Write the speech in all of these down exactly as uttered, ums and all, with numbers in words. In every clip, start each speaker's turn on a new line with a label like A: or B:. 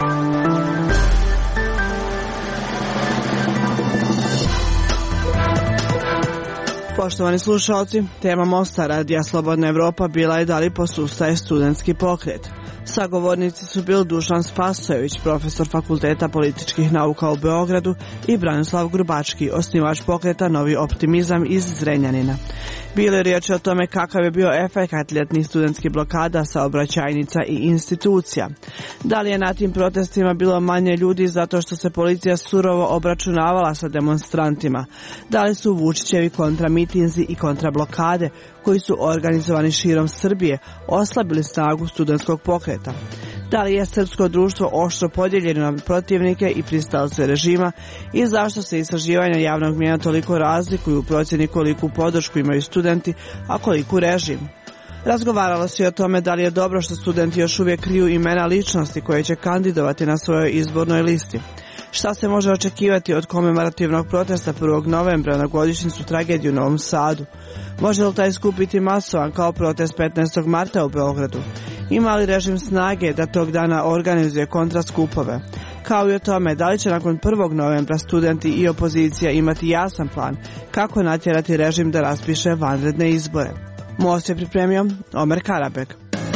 A: Poštovani slušalci, tema Mosta radija Slobodna Evropa bila je da li posustaje studentski pokret. Sagovornici su bili Dušan Spasojević, profesor Fakulteta političkih nauka u Beogradu, i Branislav Grubački, osnivač pokreta Novi optimizam iz Zrenjanina. Bilo je riječ o tome kakav je bio efekat ljetnih studentskih blokada, saobraćajnica i institucija. Da li je na tim protestima bilo manje ljudi zato što se policija surovo obračunavala sa demonstrantima? Da li su Vučićevi kontramitinzi i kontrablokade, koji su organizovani širom Srbije, oslabili snagu studentskog pokreta? Da li je srpsko društvo oštro podijeljeno na protivnike i pristalce režima i zašto se istraživanja javnog mnijenja toliko razlikuju u procjeni koliku podršku imaju studenti, a koliku režim? Razgovaralo se i o tome da li je dobro što studenti još uvijek kriju imena ličnosti koje će kandidovati na svojoj izbornoj listi. Šta se može očekivati od komemorativnog protesta prvog novembra na godišnjicu tragedije u Novom Sadu? Može li taj skup biti masovan kao protest petnaestog marta u Beogradu? Ima li režim snage da tog dana organizuje kontraskupove? Kao i o tome da li će nakon prvog novembra studenti i opozicija imati jasan plan kako natjerati režim da raspiše vanredne izbore. Most je pripremio Omer Karabek.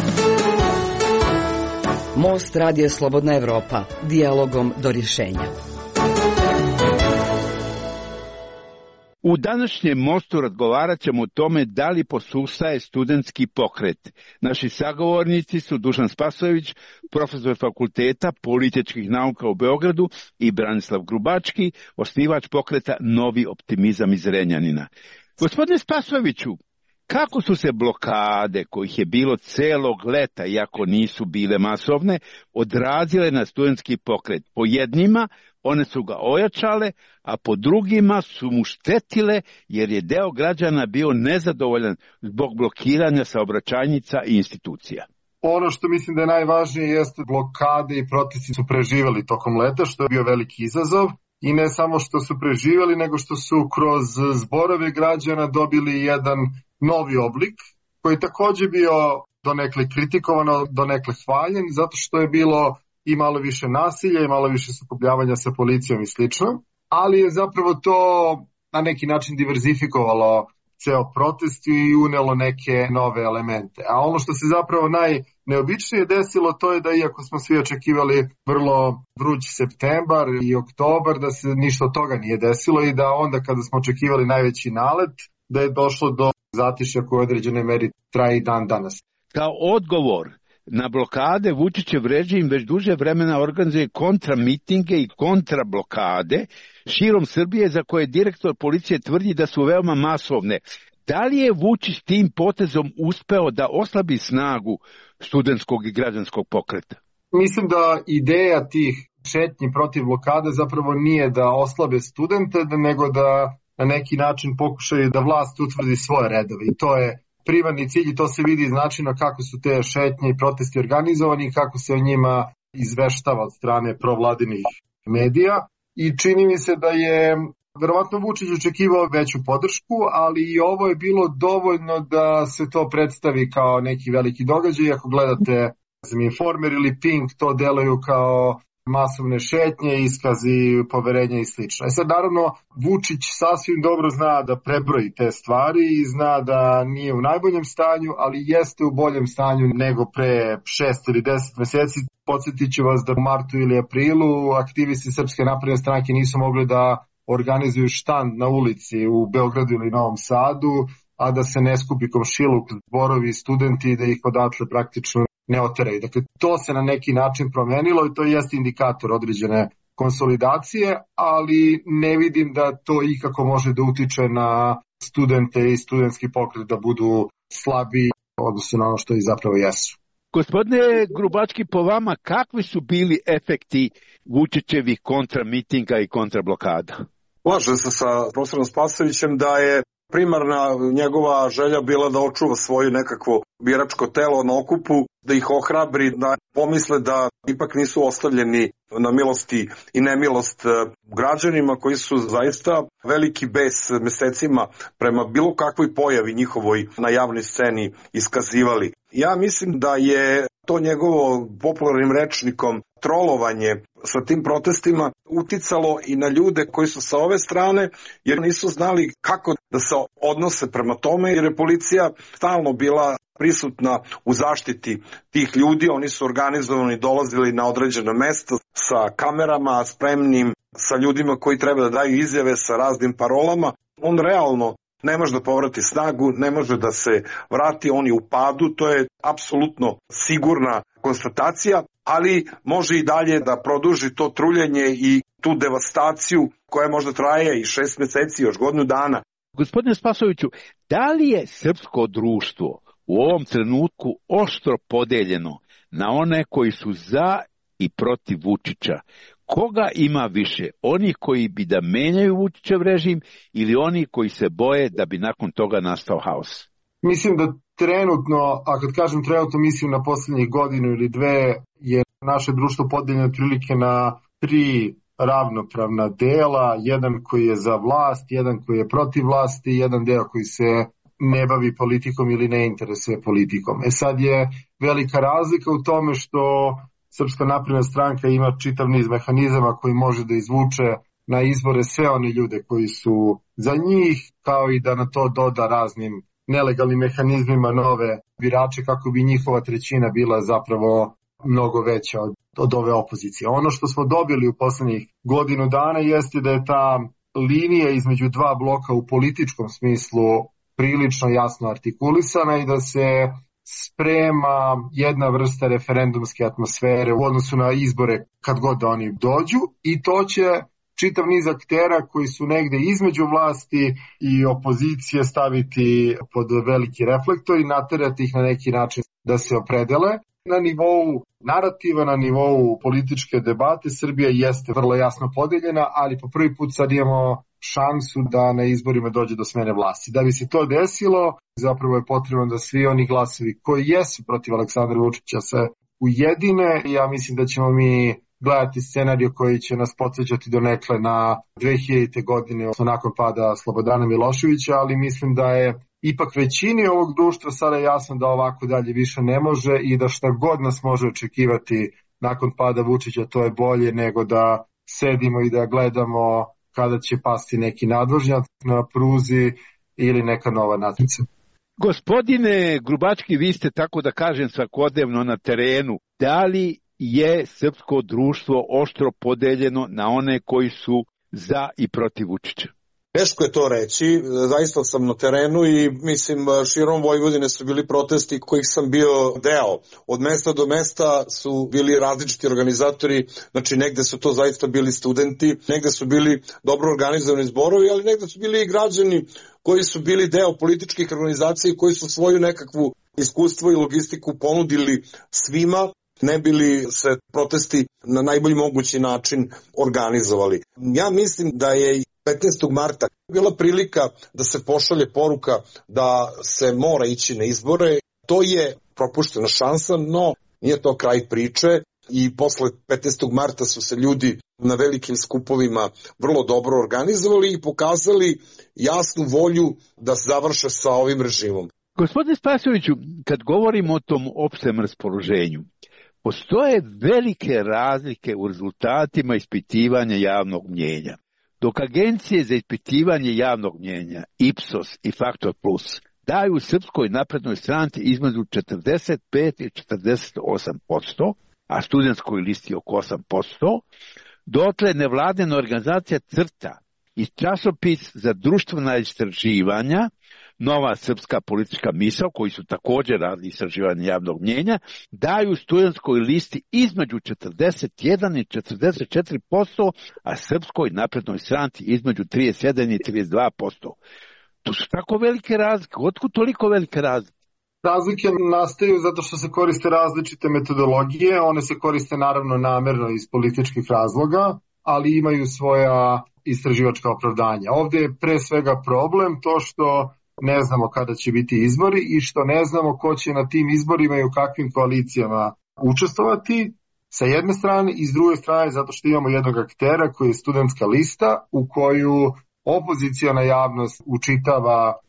B: Most radije Slobodna Evropa, dijalogom do rješenja.
C: U današnjem Mostu razgovarat ćemo o tome da li posustaje studentski pokret. Naši sagovornici su Dušan Spasojević, profesor Fakulteta političkih nauka u Beogradu, i Branislav Grubački, osnivač pokreta Novi optimizam iz Zrenjanina. Gospodine Spasojeviću, kako su se blokade, kojih je bilo celog leta, iako nisu bile masovne, odrazile na studentski pokret? Po jednima one su ga ojačale, a po drugima su mu štetile jer je deo građana bio nezadovoljan zbog blokiranja saobraćajnica i institucija.
D: Ono što mislim da je najvažnije jeste blokade i protesti su preživjeli tokom leta, što je bio veliki izazov. I ne samo što su preživjeli, nego što su kroz zborove građana dobili jedan novi oblik, koji je također bio donekle kritikovano, donekle hvaljen, zato što je bilo i malo više nasilja i malo više sukobljavanja sa policijom i slično, ali je zapravo to na neki način diverzifikovalo ceo protest i unelo neke nove elemente. A ono što se zapravo najneobičnije desilo, to je da iako smo svi očekivali vrlo vruć septembar i oktobar, da se ništa od toga nije desilo i da onda kada smo očekivali najveći nalet, da je došlo do zatišja koje u određenoj meri traje i dan danas.
C: Kao odgovor na blokade, Vučićev režim već duže vremena organizuje kontramitinge i kontrablokade širom Srbije, za koje direktor policije tvrdi da su veoma masovne. Da li je Vučić tim potezom uspeo da oslabi snagu studentskog i građanskog pokreta?
D: Mislim da ideja tih šetnji protiv blokade zapravo nije da oslabe studente, nego da na neki način pokušaju da vlast utvrdi svoje redove. I to je primarni cilj i to se vidi iz načina kako su te šetnje i protesti organizovani i kako se o njima izveštava od strane provladinih medija. I čini mi se da je verovatno Vučić očekivao veću podršku, ali i ovo je bilo dovoljno da se to predstavi kao neki veliki događaj. Ako gledate Informer ili Pink, to deluju kao masovne šetnje, iskazi poverenja i slično. E sad, naravno, Vučić sasvim dobro zna da prebroji te stvari i zna da nije u najboljem stanju, ali jeste u boljem stanju nego pre šest ili deset meseci. Podsjetit ću vas da u martu ili aprilu aktivisti Srpske napredne stranke nisu mogli da organizuju štand na ulici u Beogradu ili Novom Sadu, a da se ne skupi komšiluk, zborovi, studenti i da ih odatle praktično ne oteraju. Dakle, to se na neki način promenilo i to jeste indikator određene konsolidacije, ali ne vidim da to ikako može da utiče na studente i studentski pokret da budu slabi odnosno na ono što i zapravo jesu.
C: Gospodine Grubački, po vama kakvi su bili efekti Vučićevih kontramitinga i kontrablokada?
E: Slažem se sa profesorom Spasojevićem da je primarna njegova želja bila da očuva svoje nekakvo biračko telo na okupu, da ih ohrabri, da pomisle da ipak nisu ostavljeni na milosti i nemilost građanima koji su zaista veliki bes mesecima prema bilo kakvoj pojavi njihovoj na javnoj sceni iskazivali. Ja mislim da je to njegovo popularnim rečnikom trolovanje sa tim protestima uticalo i na ljude koji su sa ove strane, jer nisu znali kako da se odnose prema tome, jer je policija stalno bila prisutna u zaštiti tih ljudi. Oni su organizovani, dolazili na određena mesta sa kamerama, spremnim, sa ljudima koji treba da daju izjave sa raznim parolama. On realno ne može da povrati snagu, ne može da se vrati, on je u padu, to je apsolutno sigurna konstatacija, ali može i dalje da produži to truljenje i tu devastaciju koja možda traje i šest meseci, još godinu dana.
C: Gospodine Spasojeviću, da li je srpsko društvo u ovom trenutku oštro podeljeno na one koji su za i protiv Vučića? Koga ima više? Oni koji bi da menjaju Vučićev režim ili oni koji se boje da bi nakon toga nastao haos?
D: Mislim da trenutno, a kad kažem trenutno mislim na poslednjih godinu ili dve, je naše društvo podeljeno otprilike na tri ravnopravna dela, jedan koji je za vlast, jedan koji je protiv vlasti, jedan deo koji se ne bavi politikom ili ne interesuje politikom. E sad je velika razlika u tome što Srpska napredna stranka ima čitav niz mehanizama koji može da izvuče na izbore sve one ljude koji su za njih, kao i da na to doda raznim nelegalnim mehanizmima nove birače kako bi njihova trećina bila zapravo mnogo veća od, od ove opozicije. Ono što smo dobili u poslednjih godinu dana jeste da je ta linija između dva bloka u političkom smislu prilično jasno artikulisana i da se sprema jedna vrsta referendumske atmosfere u odnosu na izbore kad god da oni dođu, i to će čitav niz aktera koji su negde između vlasti i opozicije staviti pod veliki reflektor i naterati ih na neki način da se opredele. Na nivou narativa, na nivou političke debate Srbija jeste vrlo jasno podeljena, ali po prvi put sad imamo šansu da na izborima dođe do smene vlasti. Da bi se to desilo, zapravo je potrebno da svi oni glasovi koji jesu protiv Aleksandra Vučića se ujedine. Ja mislim da ćemo mi gledati scenariju koji će nas podsjećati donekle na dve hiljadite. godine, nakon pada Slobodana Miloševića, ali mislim da je ipak većini ovog društva sada jasno da ovako dalje više ne može i da šta god nas može očekivati nakon pada Vučića, to je bolje nego da sedimo i da gledamo kada će pasti neki nadvožnjak na pruzi ili neka nova natnica.
C: Gospodine Grubački, vi ste, tako da kažem, svakodnevno na terenu. Da li je srpsko društvo oštro podeljeno na one koji su za i protiv Vučića?
E: Teško je to reći, zaista sam na terenu i mislim širom Vojvodine su bili protesti kojih sam bio deo. Od mesta do mesta su bili različiti organizatori, znači negde su to zaista bili studenti, negde su bili dobro organizovani zborovi, ali negde su bili i građani koji su bili deo političkih organizacija i koji su svoju nekakvu iskustvo i logistiku ponudili svima, ne bili se protesti na najbolji mogući način organizovali. Ja mislim da je petnaestog marta bila prilika da se pošalje poruka da se mora ići na izbore. To je propuštena šansa, no nije to kraj priče i posle petnaestog marta su se ljudi na velikim skupovima vrlo dobro organizovali i pokazali jasnu volju da se završe sa ovim režimom.
C: Gospodine Spasojeviću, kad govorimo o tom opštem raspoloženju, postoje velike razlike u rezultatima ispitivanja javnog mnjenja. Dok agencije za ispitivanje javnog mnjenja, Ipsos i Faktor Plus, daju Srpskoj naprednoj stranci između četrdeset pet i četrdeset osam posto, a studentskoj listi oko osam posto, dotle nevladina organizacija CRTA i časopis za društvena istraživanja, Nova srpska politička misao, koji su također radili istraživanje javnog mnjenja, daju studentskoj listi između četrdeset jedan i četrdeset četiri posto, a Srpskoj naprednoj stranci između trideset sedam i trideset dva posto. To su tako velike razlike. Otkud toliko velike razlike?
D: Razlike nastaju zato što se koriste različite metodologije. One se koriste naravno namerno iz političkih razloga, ali imaju svoja istraživačka opravdanja. Ovdje je pre svega problem to što ne znamo kada će biti izbori i što ne znamo ko će na tim izborima i u kakvim koalicijama učestvovati sa jedne strane, i s druge strane zato što imamo jednog aktera koji je studentska lista u koju opozicijona javnost učitava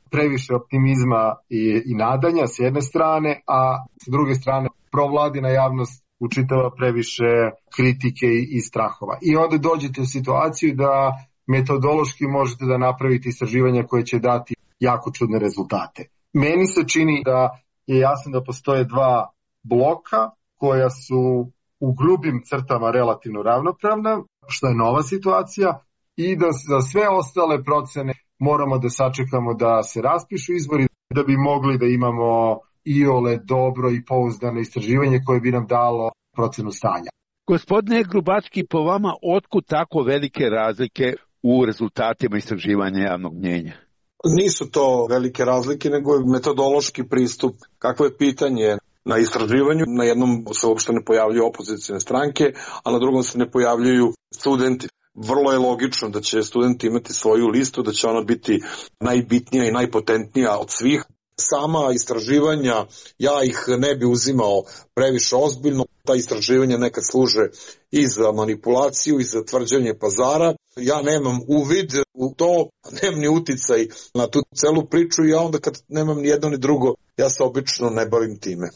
D: previše optimizma i, i nadanja s jedne strane, a s druge strane provladina javnost učitava previše kritike i, i strahova. I onda dođete u situaciju da metodološki možete da napravite istraživanja koje će dati jako čudne rezultate. Meni se čini da je jasno da postoje dva bloka koja su u grubim crtama relativno ravnopravna, što je nova situacija, i da za sve ostale procene moramo da sačekamo da se raspišu izbori da bi mogli da imamo iole dobro i pouzdano istraživanje koje bi nam dalo procenu stanja.
C: Gospodine Grubacki, po vama otkud tako velike razlike u rezultatima istraživanja javnog mnjenja?
E: Nisu to velike razlike, nego je metodološki pristup. Kakvo je pitanje na istraživanju? Na jednom se uopšte ne pojavljuju opozicijne stranke, a na drugom se ne pojavljuju studenti. Vrlo je logično da će studenti imati svoju listu, da će ona biti najbitnija i najpotentnija od svih. Sama istraživanja, ja ih ne bi uzimao previše ozbiljno. Ta istraživanja nekad služe i za manipulaciju i za tvrđanje pazara. Ja nemam uvid u to, nemam ni uticaj na tu celu priču i ja onda kad nemam ni jedno ni drugo, ja se obično ne bavim time.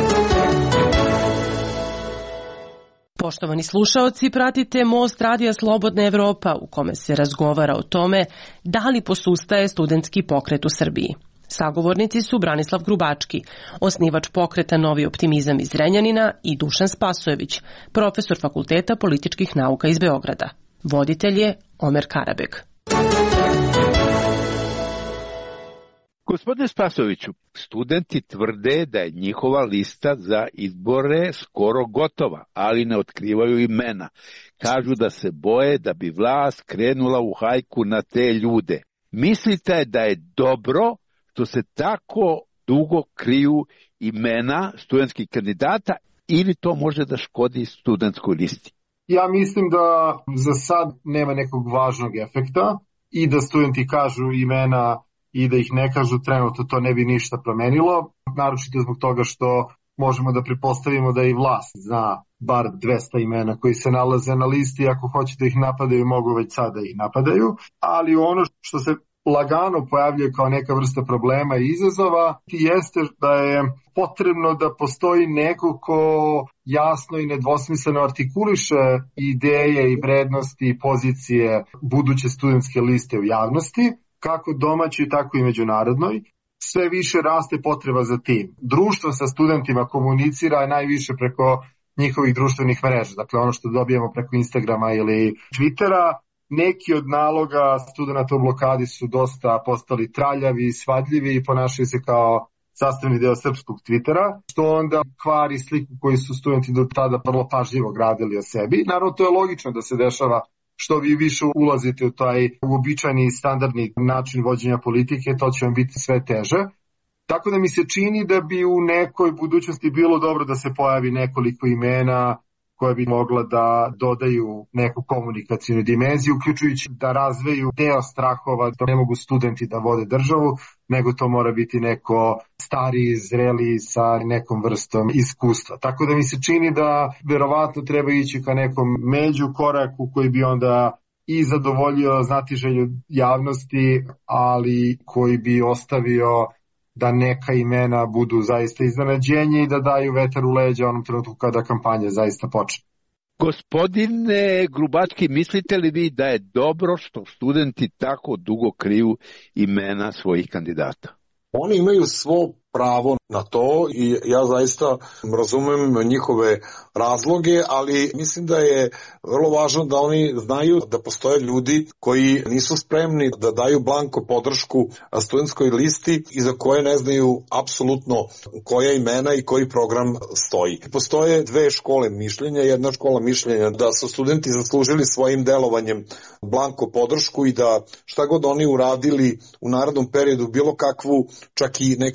F: Poštovani slušaoci, pratite Most Radija Slobodna Evropa u kome se razgovara o tome da li posustaje studentski pokret u Srbiji. Sagovornici su Branislav Grubački, osnivač pokreta Novi optimizam iz Zrenjanina, i Dušan Spasojević, profesor Fakulteta političkih nauka iz Beograda. Voditelj je Omer Karabeg.
C: Gospodine Spasojeviću, studenti tvrde da je njihova lista za izbore skoro gotova, ali ne otkrivaju imena. Kažu da se boje da bi vlast krenula u hajku na te ljude. Mislite da je dobro što se tako dugo kriju imena studentskih kandidata ili to može da škodi studentskoj listi?
D: Ja mislim da za sad nema nekog važnog efekta i da studenti kažu imena i da ih ne kažu, trenutno to ne bi ništa promenilo, naročito zbog toga što možemo da pretpostavimo da i vlast zna bar dvesta imena koji se nalaze na listi, ako hoćete ih napadaju, mogu već sada ih napadaju, ali ono što se lagano pojavljuje kao neka vrsta problema i izazova jeste da je potrebno da postoji neko ko jasno i nedvosmisleno artikuliše ideje i vrednosti i pozicije buduće studentske liste u javnosti, kako domaćoj, tako i međunarodnoj. Sve više raste potreba za tim. Društvo sa studentima komunicira najviše preko njihovih društvenih mreža, dakle ono što dobijemo preko Instagrama ili Twittera. Neki od naloga studenta u blokadi su dosta postali traljavi, svadljivi i ponašaju se kao sastavni deo srpskog Twittera, što onda kvari sliku koju su studenti do tada vrlo pažljivo gradili o sebi. Naravno, to je logično da se dešava što vi više ulazite u taj uobičajeni i standardni način vođenja politike, to će vam biti sve teže. Tako da mi se čini da bi u nekoj budućnosti bilo dobro da se pojavi nekoliko imena koje bi mogla da dodaju neku komunikacijnu dimenziju, uključujući da razveju deo strahova da ne mogu studenti da vode državu, nego to mora biti neko stariji, zreli sa nekom vrstom iskustva. Tako da mi se čini da verovatno treba ići ka nekom među koraku koji bi onda i zadovoljio znatiželju javnosti, ali koji bi ostavio da neka imena budu zaista iznenađenje i da daju vetar u leđa onom trenutku kada kampanja zaista počne.
C: Gospodine Grubački, mislite li vi da je dobro što studenti tako dugo kriju imena svojih kandidata?
E: Oni imaju svo pravo na to i ja zaista razumem njihove razloge, ali mislim da je vrlo važno da oni znaju da postoje ljudi koji nisu spremni da daju blanko podršku studentskoj listi i za koje ne znaju apsolutno koja imena i koji program stoji. Postoje dve škole mišljenja. Jedna škola mišljenja da su studenti zaslužili svojim delovanjem blanko podršku i da šta god oni uradili u narednom periodu, bilo kakvu, čak i nekakvu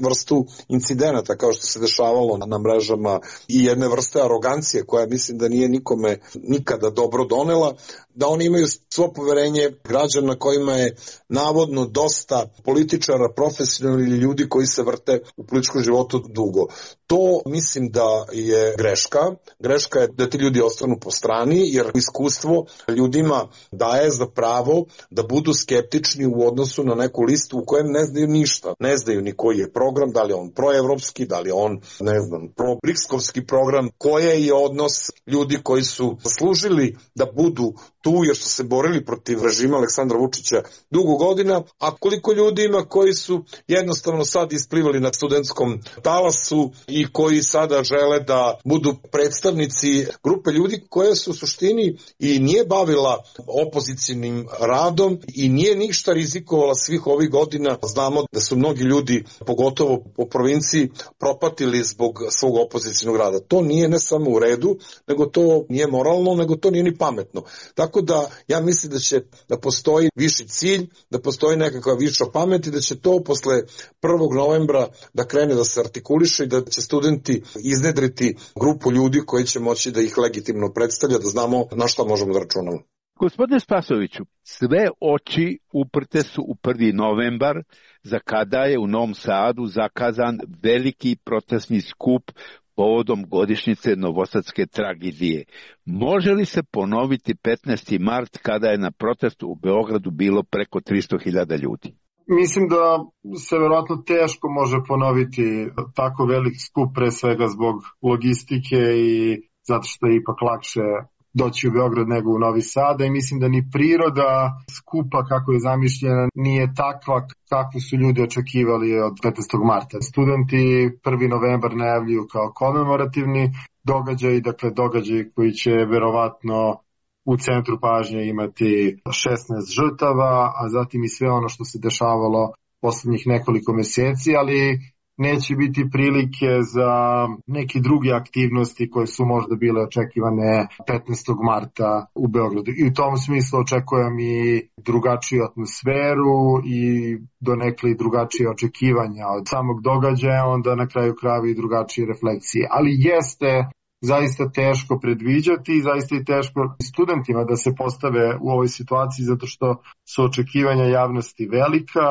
E: vrstu incidenata kao što se dešavalo na mrežama i jedne vrste arogancije koja mislim da nije nikome nikada dobro donela, da oni imaju svo poverenje građana kojima je navodno dosta političara, profesionalnih ili ljudi koji se vrte u političkom životu dugo. To mislim da je greška. Greška je da ti ljudi ostanu po strani, jer iskustvo ljudima daje za pravo da budu skeptični u odnosu na neku listu u kojem ne znaju ništa. Ne znaju ni koji je program, da li je on proevropski, da li je on, ne znam, pro-brikskovski program, koji je odnos ljudi koji su zaslužili da budu tu jer su se borili protiv režima Aleksandra Vučića dugo godina, a koliko ljudi ima koji su jednostavno sad isplivali na studentskom talasu i koji sada žele da budu predstavnici grupe ljudi koje su u suštini i nije bavila opozicijnim radom i nije ništa rizikovala svih ovih godina. Znamo da su mnogi ljudi, pogotovo po provinciji, propatili zbog svog opozicijnog rada. To nije ne samo u redu, nego to nije moralno, nego to nije ni pametno. Tako da ja mislim da će da postoji viši cilj, da postoji nekakva viša pamet i da će to posle prvog novembra da krene da se artikuliše i da će studenti iznedriti grupu ljudi koji će moći da ih legitimno predstavlja, da znamo na šta možemo da računamo.
C: Gospodine Spasoviću, sve oči uprte su u prvi novembar, za kada je u Novom Sadu zakazan veliki protestni skup povodom godišnjice novosadske tragedije. Može li se ponoviti petnaesti mart kada je na protestu u Beogradu bilo preko tristo hiljada ljudi?
D: Mislim da se verovatno teško može ponoviti tako velik skup, pre svega zbog logistike i zato što je ipak lakše doći u Beograd nego u Novi Sad, i mislim da ni priroda skupa kako je zamišljena nije takva kakvu su ljudi očekivali od petnaestog marta. Studenti prvi novembar najavljuju kao komemorativni događaj, dakle događaj koji će verovatno u centru pažnje imati šesnaest žrtava, a zatim i sve ono što se dešavalo poslednjih nekoliko meseci, ali neće biti prilike za neke druge aktivnosti koje su možda bile očekivane petnaestog marta u Beogradu. I u tom smislu očekujem i drugačiju atmosferu i donekle drugačije očekivanja od samog događaja, onda na kraju krajeva i drugačije refleksije. Ali jeste zaista teško predviđati i zaista i teško studentima da se postave u ovoj situaciji zato što su očekivanja javnosti velika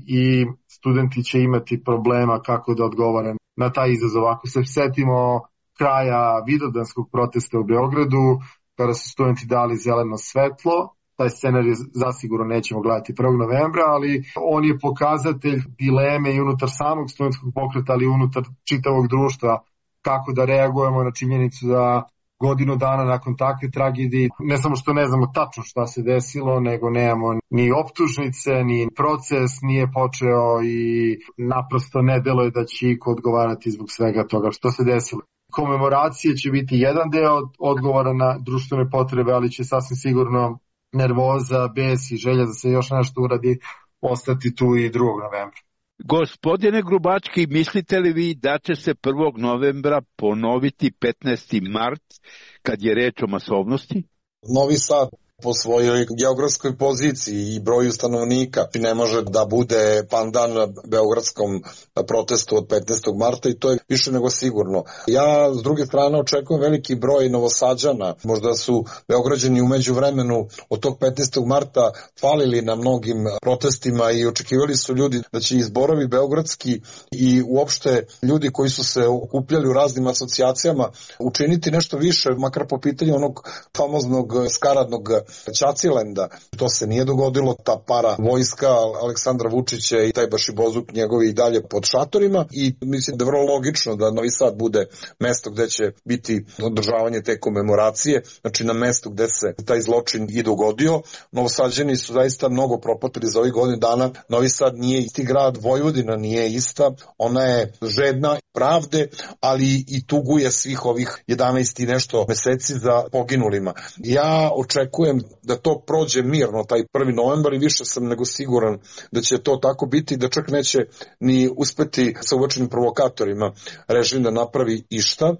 D: i studenti će imati problema kako da odgovore na taj izazov. Ako se setimo kraja vidovdanskog protesta u Beogradu, kada su studenti dali zeleno svetlo, taj scenarij zasigurno nećemo gledati prvog novembra, ali on je pokazatelj dileme i unutar samog studentskog pokreta, ali i unutar čitavog društva, kako da reagujemo na činjenicu da godinu dana nakon takve tragedije, ne samo što ne znamo tačno šta se desilo, nego nemamo ni optužnice, ni proces nije počeo i naprosto ne deluje da će iko odgovarati zbog svega toga što se desilo. Komemoracije će biti jedan deo odgovora na društvene potrebe, ali će sasvim sigurno nervoza, bes i želja da se još nešto uradi ostati tu i drugog novembra.
C: Gospodine Grubački, mislite li vi da će se prvog novembra ponoviti petnaesti mart kad je reč o masovnosti?
E: Novi Sad po svojoj geografskoj poziciji i broju stanovnika ne može da bude pandan beogradskom protestu od petnaestog marta i to je više nego sigurno. Ja s druge strane očekujem veliki broj Novosađana, možda su Beograđani u međuvremenu od tog petnaestog marta falili na mnogim protestima i očekivali su ljudi da će izborovi beogradski i uopšte ljudi koji su se okupljali u raznim asocijacijama učiniti nešto više, makar po pitanju onog famoznog skaradnog Ćacilenda. To se nije dogodilo, ta para vojska Aleksandra Vučića i taj bašibozuk njegovi i dalje pod šatorima i mislim da je vrlo logično da Novi Sad bude mesto gde će biti održavanje te komemoracije, znači na mestu gde se taj zločin i dogodio. Novosađani su zaista mnogo propatili za ovih godina dana. Novi Sad nije isti grad, Vojvodina nije ista, ona je žedna pravde, ali i tuguje svih ovih jedanaest i nešto meseci za poginulima. Ja očekujem da to prođe mirno taj prvi novembar i više sam nego siguran da će to tako biti, da čak neće ni uspeti sa uočenim provokatorima režim da napravi išta.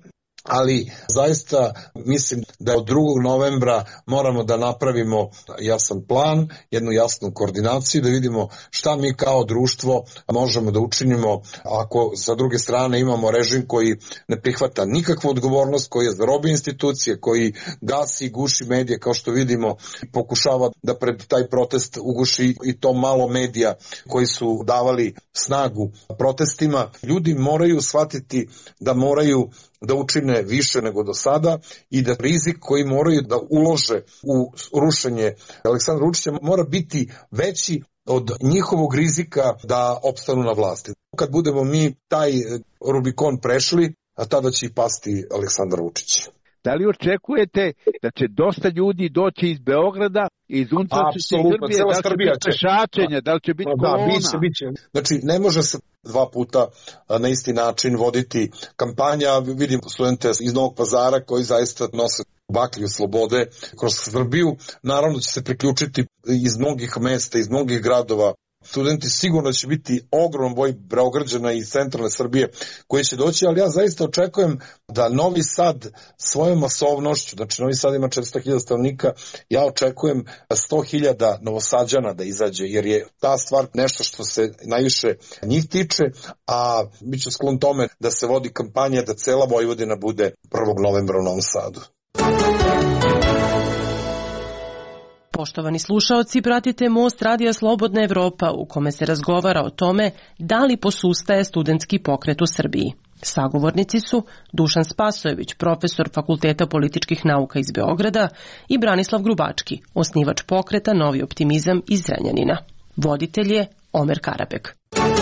E: ali zaista mislim da od drugog novembra moramo da napravimo jasan plan, jednu jasnu koordinaciju, da vidimo šta mi kao društvo možemo da učinimo ako sa druge strane imamo režim koji ne prihvata nikakvu odgovornost, koji je zarobio institucije, koji gasi i guši medije, kao što vidimo, pokušava da pred taj protest uguši i to malo medija koji su davali snagu protestima. Ljudi moraju shvatiti da moraju da učine više nego do sada i da rizik koji moraju da ulože u rušenje Aleksandra Vučića mora biti veći od njihovog rizika da opstanu na vlasti. Kad budemo mi taj Rubikon prešli, a tada će i pasti Aleksandar Vučić.
C: Da li očekujete da će dosta ljudi doći iz Beograda i iz unutrašnjosti Srbije, da li će biti pešačenja, da li će biti kolona?
E: Da, biće, biće. Znači, ne može se dva puta na isti način voditi kampanja. Vidim studente iz Novog Pazara koji zaista nose baklju slobode kroz Srbiju. Naravno će se priključiti iz mnogih mesta, iz mnogih gradova. Studenti sigurno će biti ogroman broj Beograđana iz centralne Srbije koji će doći, ali ja zaista očekujem da Novi Sad svojom masovnošću, znači Novi Sad ima četiristo hiljada stanovnika, ja očekujem sto hiljada Novosađana da izađe, jer je ta stvar nešto što se najviše njih tiče, a bit ću sklon tome da se vodi kampanja da cela Vojvodina bude prvog novembra u Novom Sadu.
F: Poštovani slušaoci, pratite Most Radija Slobodna Evropa u kome se razgovara o tome da li posustaje studentski pokret u Srbiji. Sagovornici su Dušan Spasojević, profesor Fakulteta političkih nauka iz Beograda, i Branislav Grubački, osnivač pokreta Novi optimizam iz Zrenjanina. Voditelj je Omer Karabek.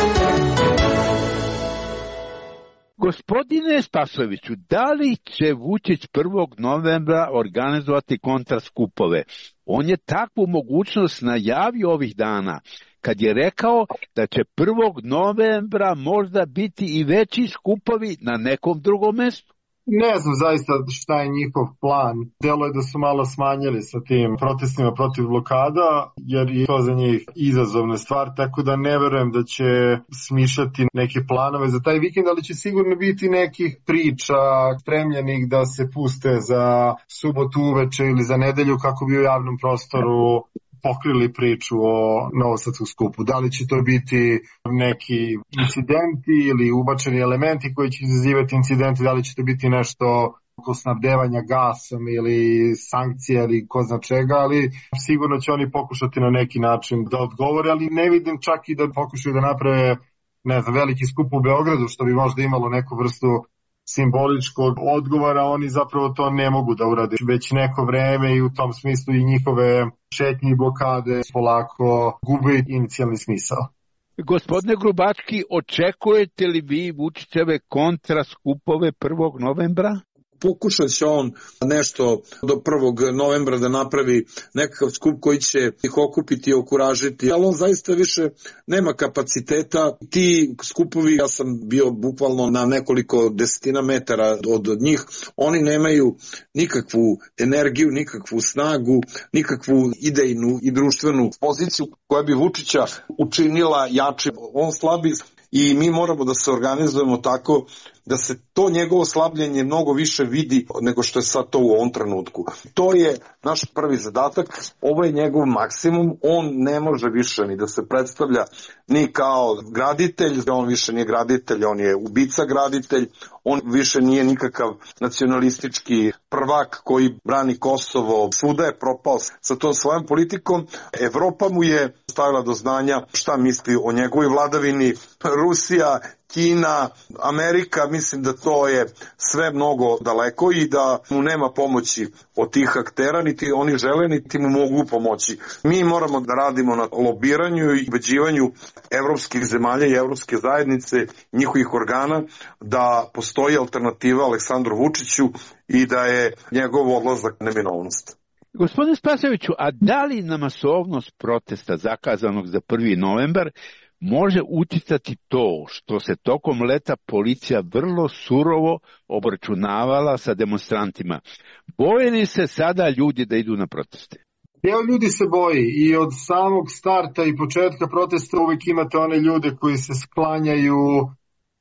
C: Gospodine Spasojeviću, da li će Vučić prvog novembra organizovati kontraskupove? On je takvu mogućnost najavio ovih dana, kad je rekao da će prvog novembra možda biti i veći skupovi na nekom drugom mestu.
D: Ne znam zaista šta je njihov plan. Delo je da su malo smanjili sa tim protestima protiv blokada, jer je to za njih izazovna stvar, tako da ne verujem da će smišljati neke planove za taj vikend, ali će sigurno biti nekih priča spremljenih da se puste za subotu uveče ili za nedelju kako bi u javnom prostoru pokrili priču o novosadskom skupu. Da li će to biti neki incidenti ili ubačeni elementi koji će izazivati incidenti, da li će to biti nešto oko snabdevanja gasom ili sankcije ili ko zna čega, ali sigurno će oni pokušati na neki način da odgovore, ali ne vidim čak i da pokušaju da naprave, ne znam, veliki skup u Beogradu, što bi možda imalo neku vrstu simboličkog odgovora. Oni zapravo to ne mogu da urade već neko vreme i u tom smislu i njihove šetnje i blokade polako gube inicijalni smisao.
C: Gospodine Grubački, očekujete li vi Vučićeve kontraskupove prvog novembra?
E: Pokušat će on nešto do prvog novembra da napravi nekakav skup koji će ih okupiti i okuražiti, ali on zaista više nema kapaciteta. Ti skupovi, ja sam bio bukvalno na nekoliko desetina metara od njih, oni nemaju nikakvu energiju, nikakvu snagu, nikakvu idejnu i društvenu poziciju koja bi Vučića učinila jačim. On slabi i mi moramo da se organizujemo tako da se to njegovo slabljenje mnogo više vidi nego što je sad to u ovom trenutku. To je naš prvi zadatak, ovo je njegov maksimum, on ne može više ni da se predstavlja ni kao graditelj, on više nije graditelj, on je ubica graditelj, on više nije nikakav nacionalistički prvak koji brani Kosovo, svuda je propao sa tom svojom politikom. Evropa mu je stavila do znanja šta misli o njegovoj vladavini, Rusija, Kina, Amerika, mislim da to je sve mnogo daleko i da mu nema pomoći od tih aktera, niti oni žele, niti mu mogu pomoći. Mi moramo da radimo na lobiranju i ubeđivanju evropskih zemalja i evropske zajednice, njihovih organa, da postoji alternativa Aleksandru Vučiću i da je njegov odlazak neminovnost.
C: Gospodine Spasojeviću, a da li na masovnost protesta zakazanog za prvi novembar može uticati to što se tokom leta policija vrlo surovo obračunavala sa demonstrantima? Boje li se sada ljudi da idu na proteste?
D: Deo ljudi se boji i od samog starta i početka protesta uvijek imate one ljude koji se sklanjaju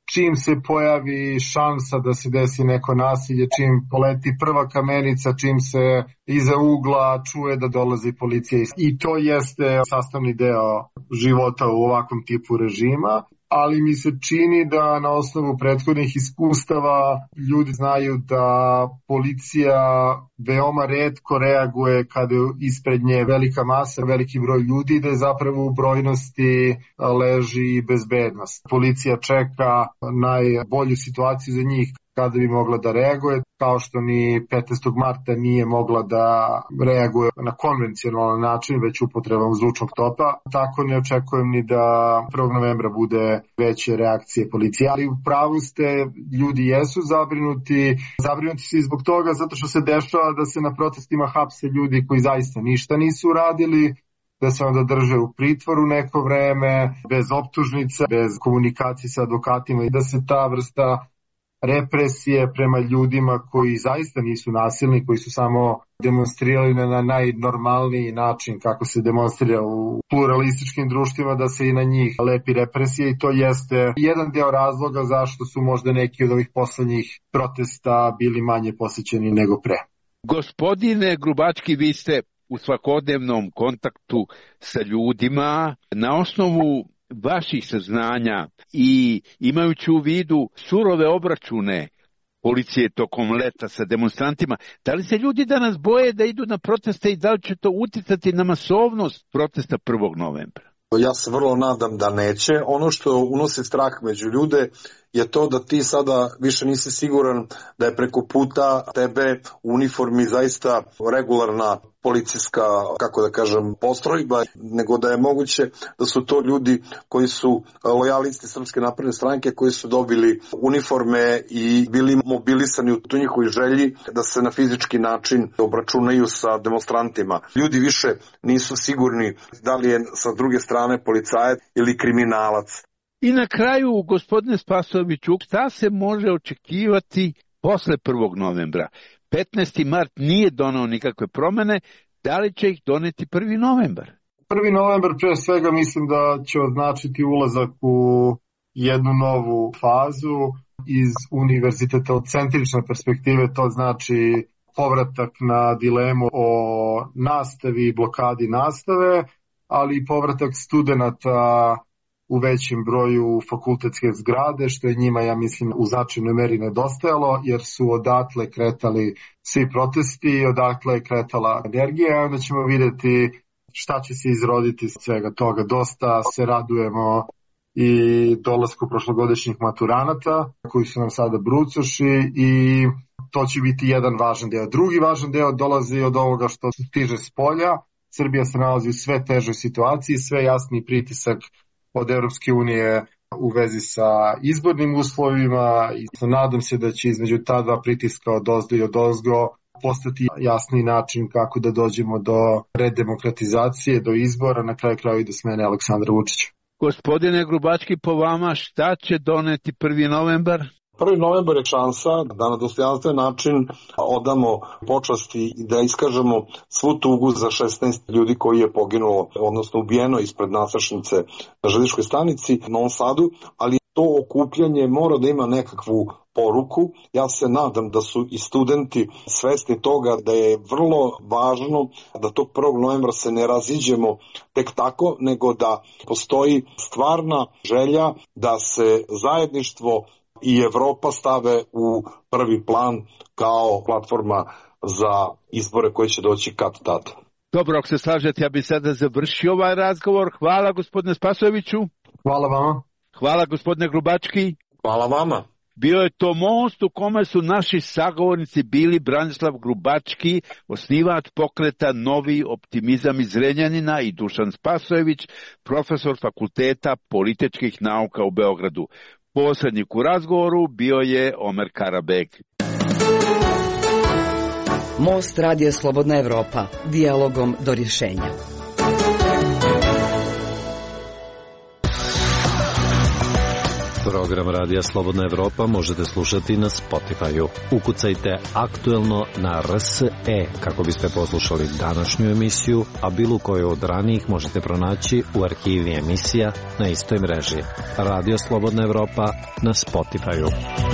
D: čim se pojavi šansa da se desi neko nasilje, čim poleti prva kamenica, čim se iza ugla čuje da dolazi policija. I to jeste sastavni deo života u ovakvom tipu režima, ali mi se čini da na osnovu prethodnih iskustava ljudi znaju da policija veoma retko reaguje kada je ispred nje velika masa, veliki broj ljudi, da je zapravo u brojnosti leži bezbednost. Policija čeka najbolju situaciju za njih kada bi mogla da reaguje, kao što ni petnaestog marta nije mogla da reaguje na konvencionalan način, već upotrebom zvučnog topa. Tako ne očekujem ni da prvog novembra bude veće reakcije policije. Ali u pravu ste, ljudi jesu zabrinuti. Zabrinuti su i zbog toga zato što se dešava da se na protestima hapse ljudi koji zaista ništa nisu uradili, da se onda drže u pritvoru neko vreme, bez optužnica, bez komunikacije sa advokatima i da se ta vrsta represije prema ljudima koji zaista nisu nasilni, koji su samo demonstrirali na najnormalniji način kako se demonstrira u pluralističkim društvima, da se i na njih lepi represije i to jeste jedan deo razloga zašto su možda neki od ovih poslednjih protesta bili manje posećeni nego pre.
C: Gospodine Grubački, vi ste u svakodnevnom kontaktu sa ljudima na osnovu vaših saznanja i imajući u vidu surove obračune policije tokom leta sa demonstrantima, da li se ljudi danas boje da idu na proteste i da li će to uticati na masovnost protesta prvog novembra?
E: Ja se vrlo nadam da neće. Ono što unosi strah među ljude je to da ti sada više nisi siguran da je preko puta tebe u uniformi zaista regularna policijska, kako da kažem, postrojba, nego da je moguće da su to ljudi koji su lojalisti Srpske napredne stranke, koji su dobili uniforme i bili mobilisani u tu njihovoj želji da se na fizički način obračunaju sa demonstrantima. Ljudi više nisu sigurni da li je sa druge strane policajac ili kriminalac.
C: I na kraju, gospodine Spasojeviću, šta se može očekivati posle prvog novembra? petnaesti mart nije doneo nikakve promene, da li će ih doneti prvi novembar?
D: prvi novembar pre svega mislim da će označiti ulazak u jednu novu fazu iz univerzitetocentrične perspektive, to znači povratak na dilemu o nastavi i blokadi nastave, ali i povratak studenata u većem broju fakultetske zgrade, što je njima, ja mislim, u značajnoj meri nedostajalo, jer su odatle kretali svi protesti, odatle je kretala energija, onda ćemo videti šta će se izroditi iz svega toga. Dosta se radujemo i dolasku prošlogodišnjih maturanata, koji su nam sada brucoši i to će biti jedan važan deo. Drugi važan deo dolazi od ovoga što se stiže s polja. Srbija se nalazi u sve težoj situaciji, sve jasniji pritisak od Evropske unije u vezi sa izbornim uslovima i nadam se da će između ta dva pritiska od ozdo i od ozgo postati jasni način kako da dođemo do redemokratizacije, do izbora, na kraju kraju i do smene Aleksandra Vučića.
C: Gospodine Grubački, po vama šta će doneti prvi novembar?
E: prvi novembar je šansa da na dostojanstven način odamo počasti i da iskažemo svu tugu za šesnaest ljudi koji je poginulo, odnosno ubijeno ispred nasršnice na železničkoj stanici u Novom Sadu, ali to okupljanje mora da ima nekakvu poruku. Ja se nadam da su i studenti svesni toga da je vrlo važno da tog prvog novembra se ne raziđemo tek tako, nego da postoji stvarna želja da se zajedništvo i Evropa stave u prvi plan kao platforma za izbore koji će doći kad tad.
C: Dobro, ako se slažete, ja bih sada završio ovaj razgovor. Hvala gospodine Spasojeviću.
D: Hvala vama.
C: Hvala gospodine Grubački.
E: Hvala vama.
C: Bio je to most u kome su naši sagovornici bili Branislav Grubački, osnivač pokreta Novi optimizam iz Zrenjanina, i Dušan Spasojević, profesor Fakulteta političkih nauka u Beogradu. Posrednik u razgovoru bio je Omer Karabeg.
B: Most Radija Slobodna Evropa, dijalogom do rješenja.
G: Program Radija Slobodna Evropa možete slušati na Spotify-u. Ukucajte aktuelno na R S E kako biste poslušali današnju emisiju, a bilo koju od ranijih možete pronaći u arhivi emisija na istoj mreži. Radio Slobodna Evropa na Spotify-u.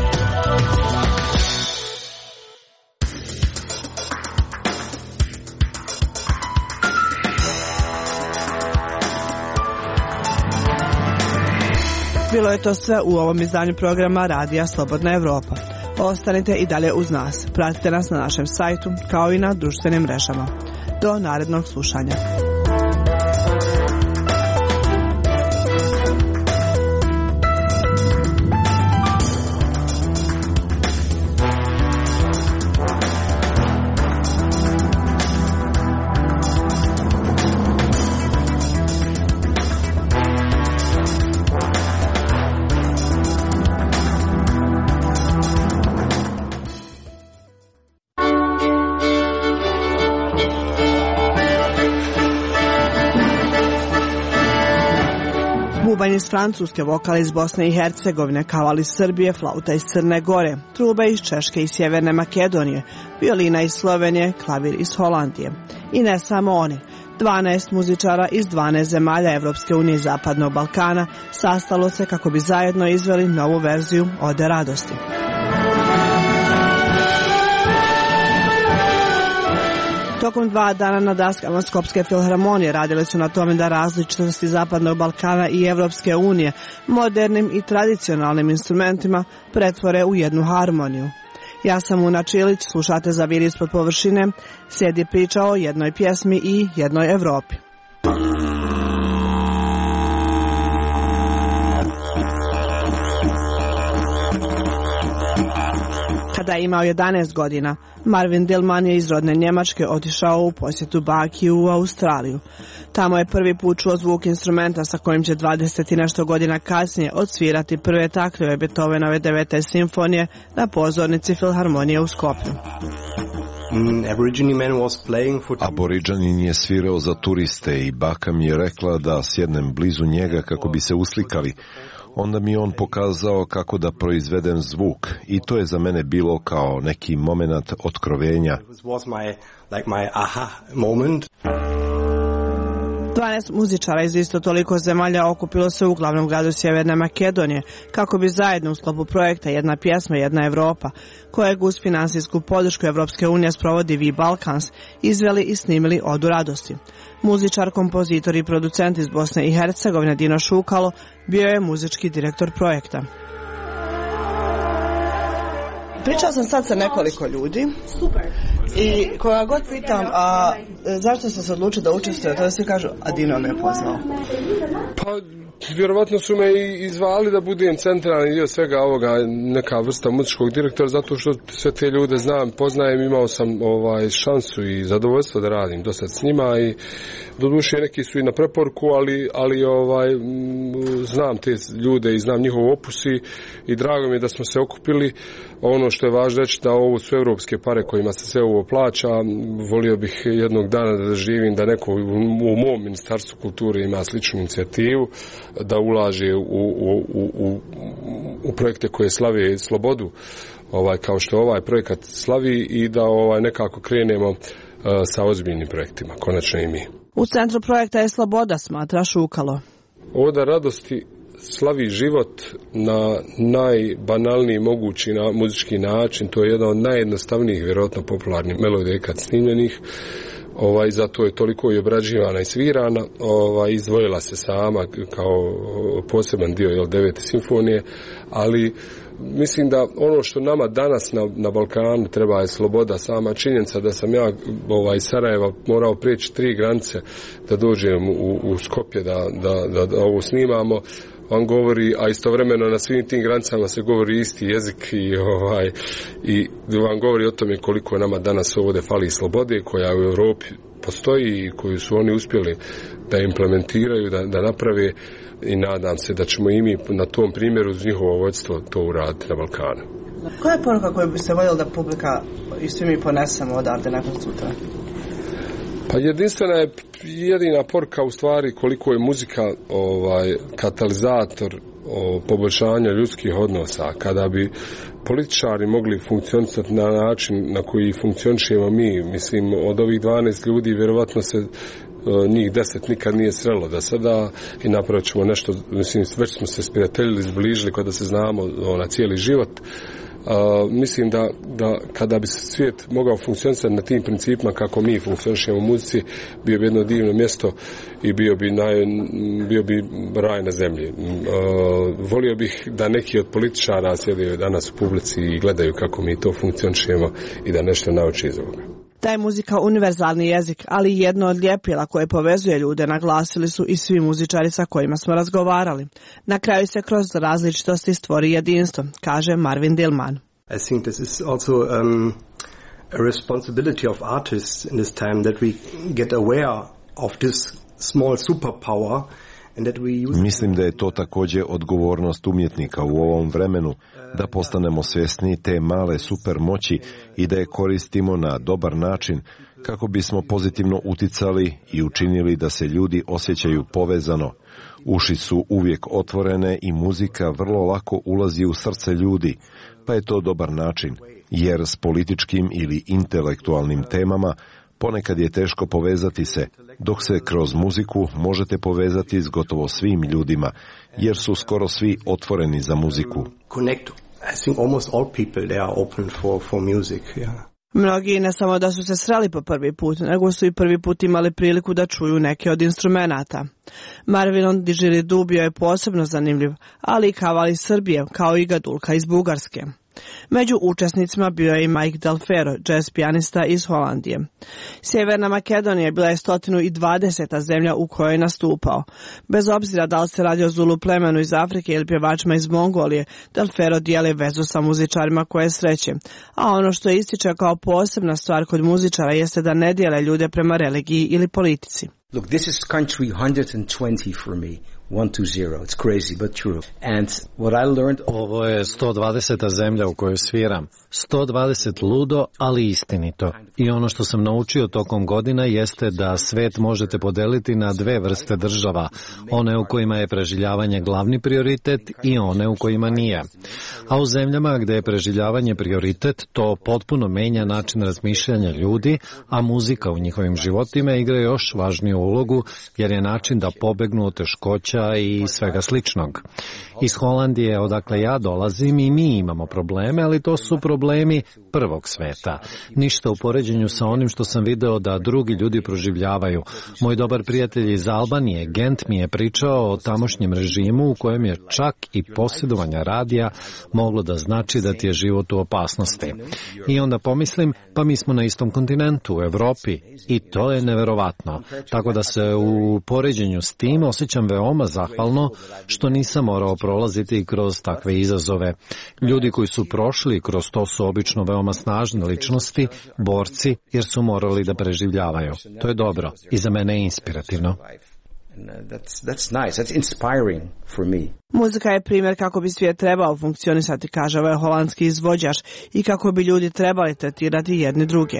A: Bilo je to sve u ovom izdanju programa Radija Slobodna Evropa. Ostanite i dalje uz nas. Pratite nas na našem sajtu kao i na društvenim mrežama. Do narednog slušanja. Bubanj iz Francuske, vokal iz Bosne i Hercegovine, kaval iz Srbije, flauta iz Crne Gore, truba iz Češke i Sjeverne Makedonije, violina iz Slovenije, klavir iz Holandije. I ne samo oni. dvanaest muzičara iz dvanaest zemalja Evropske unije i Zapadnog Balkana sastalo se kako bi zajedno izveli novu verziju Ode radosti. Tokom dva dana na daskama Skopske filharmonije radili su na tome da različitosti Zapadnog Balkana i Evropske unije modernim i tradicionalnim instrumentima pretvore u jednu harmoniju. Ja sam Una Čilić, slušate Za vir ispod površine, slijedi priča o jednoj pjesmi i jednoj Evropi. Kada je imao jedanaest godina, Marvin Dillman je iz rodne Njemačke otišao u posjetu baki u Australiju. Tamo je prvi put čuo zvuk instrumenta sa kojim će dvadeset i nešto godina kasnije odsvirati prve taktove Beethovenove devete simfonije na pozornici filharmonije u Skopju.
H: Aboriđanin je svirao za turiste i baka mi je rekla da sjednem blizu njega kako bi se uslikali. Onda mi on pokazao kako da proizvedem zvuk i to je za mene bilo kao neki moment otkrovenja.
A: dvanaest muzičara iz isto toliko zemalja okupilo se u glavnom gradu Sjeverne Makedonije kako bi zajedno u sklopu projekta Jedna pjesma, jedna Evropa, kojeg uz finansijsku podršku Evropske unije sprovodi V Balkans, izveli i snimili Odu radosti. Muzičar, kompozitor i producent iz Bosne i Hercegovine Dino Šukalo bio je muzički direktor projekta. Pričao sam sad sa nekoliko ljudi. Super. I koga god pitam, a zašto ste se odlučili da učestvujete, to svi kažu, a Dino me je poznao.
I: Pa, vjerovatno su me i izvali da budem centralni dio svega ovoga, neka vrsta muzičkog direktora, zato što sve te ljude znam, poznajem, imao sam ovaj šansu i zadovoljstvo da radim dosta s njima i doduše neki su i na preporuku, ali, ali ovaj, znam te ljude i znam njihov opus i, i drago mi je da smo se okupili. Ono što je važno reći da ovo su evropske pare kojima se sve ovo plaća. Volio bih jednog dana da živim da neko u mom ministarstvu kulture ima sličnu inicijativu, da ulaže u, u, u, u projekte koje slave slobodu, ovaj, kao što ovaj projekat slavi, i da ovaj, nekako krenemo uh, sa ozbiljnim projektima, konačno i mi.
A: U centru projekta je sloboda, smatra Šukalo.
I: Oda radosti slavi život na najbanalniji mogući na muzički način. To je jedna od najjednostavnijih, vjerojatno popularnih melodija kad snimljenih. Ovaj, zato je toliko i obrađivana i svirana. Ovaj, izdvojila se sama kao poseban dio jel, devete simfonije, ali mislim da ono što nama danas na, na Balkanu treba je sloboda. Sama činjenica da sam ja ovaj, iz Sarajeva morao prijeći tri granice da dođem u, u Skopje da, da, da, da ovo snimamo, vam govori, a istovremeno na svim tim granicama se govori isti jezik i, ovaj, i vam govori o tome koliko nama danas ovdje fali slobode koja u Europi postoji i koju su oni uspjeli da implementiraju, da, da naprave, i nadam se da ćemo i mi na tom primjeru uz njihovo vodstvo to uraditi na Balkanu.
A: Koja je poruka koju biste voljeli da publika i svi mi ponesemo odavde nakon sutra?
I: Pa jedinstvena je jedina poruka u stvari koliko je muzika ovaj katalizator o poboljšanju ljudskih odnosa, kada bi političari mogli funkcionisati na način na koji funkcionišemo mi, mislim, od ovih dvanaest ljudi vjerovatno se njih deset nikad nije srelo da sada i napravit ćemo nešto, mislim, već smo se sprijateljili, zbližili kada se znamo na cijeli život. Uh, mislim da, da kada bi se svijet mogao funkcionisati na tim principima kako mi funkcionišemo u muzici, bio bi jedno divno mjesto i bio bi, naj, bio bi raj na zemlji. Uh, volio bih da neki od političara sjedaju danas u publici i gledaju kako mi to funkcionišemo i da nešto nauči iz ovoga.
A: Da je muzika univerzalni jezik, ali i jedno od ljepila koje povezuje ljude, naglasili su i svi muzičari sa kojima smo razgovarali. Na kraju se kroz različitosti stvori jedinstvo, kaže Marvin Dillman.
J: I think this is also um, a responsibility of artists in this time that we get aware of this small superpower.
H: Mislim da je to također odgovornost umjetnika u ovom vremenu, da postanemo svjesni te male supermoći i da je koristimo na dobar način kako bismo pozitivno uticali i učinili da se ljudi osjećaju povezano. Uši su uvijek otvorene i muzika vrlo lako ulazi u srce ljudi, pa je to dobar način, jer s političkim ili intelektualnim temama ponekad je teško povezati se, dok se kroz muziku možete povezati s gotovo svim ljudima, jer su skoro svi otvoreni za muziku.
A: Mnogi ne samo da su se sreli po prvi put, nego su i prvi put imali priliku da čuju neke od instrumenata. Marvinon Didgeridoo bio je posebno zanimljiv, ali i kaval iz Srbije, kao i gadulka iz Bugarske. Među učesnicima bio je i Mike Delfero, jazz pijanista iz Holandije. Sjeverna Makedonija bila je sto dvadeseta zemlja u kojoj je nastupao. Bez obzira da li se radi o Zulu plemenu iz Afrike ili pjevačima iz Mongolije, Delfero dijeli vezu sa muzičarima koje sreće. A ono što ističe kao posebna stvar kod muzičara jeste da ne dijele ljude prema religiji ili politici.
K: Look, this is country one hundred twenty for me. one two zero. It's crazy, but true. And what I learned...
G: Ovo je sto dvadeseta zemlja u kojoj sviram. sto dvadeset ludo, ali istinito. I ono što sam naučio tokom godina jeste da svet možete podeliti na dve vrste država. One u kojima je preživljavanje glavni prioritet i one u kojima nije. A u zemljama gdje je preživljavanje prioritet, to potpuno menja način razmišljanja ljudi, a muzika u njihovim životima igra još važniju ulogu, jer je način da pobegnu od teškoća i svega sličnog. Iz Holandije, odakle ja dolazim, i mi imamo probleme, ali to su problemi prvog sveta. Ništa u poređenju sa onim što sam video da drugi ljudi proživljavaju. Moj dobar prijatelj iz Albanije, Gent, mi je pričao o tamošnjem režimu u kojem je čak i posjedovanje radija moglo da znači da ti je život u opasnosti. I onda pomislim, pa mi smo na istom kontinentu, u Evropi, i to je neverovatno. Tako da se u poređenju s tim osjećam veoma zahvalno što nisam morao prolaziti kroz takve izazove. Ljudi koji su prošli kroz to su obično veoma snažne ličnosti, borci, jer su morali da preživljavaju. To je dobro i za mene je inspirativno.
K: That's, that's nice. That's inspiring for me.
A: Muzika je primjer kako bi svijet trebao funkcionisati, kaže ovaj holandski izvođač, i kako bi ljudi trebali tretirati jedni druge.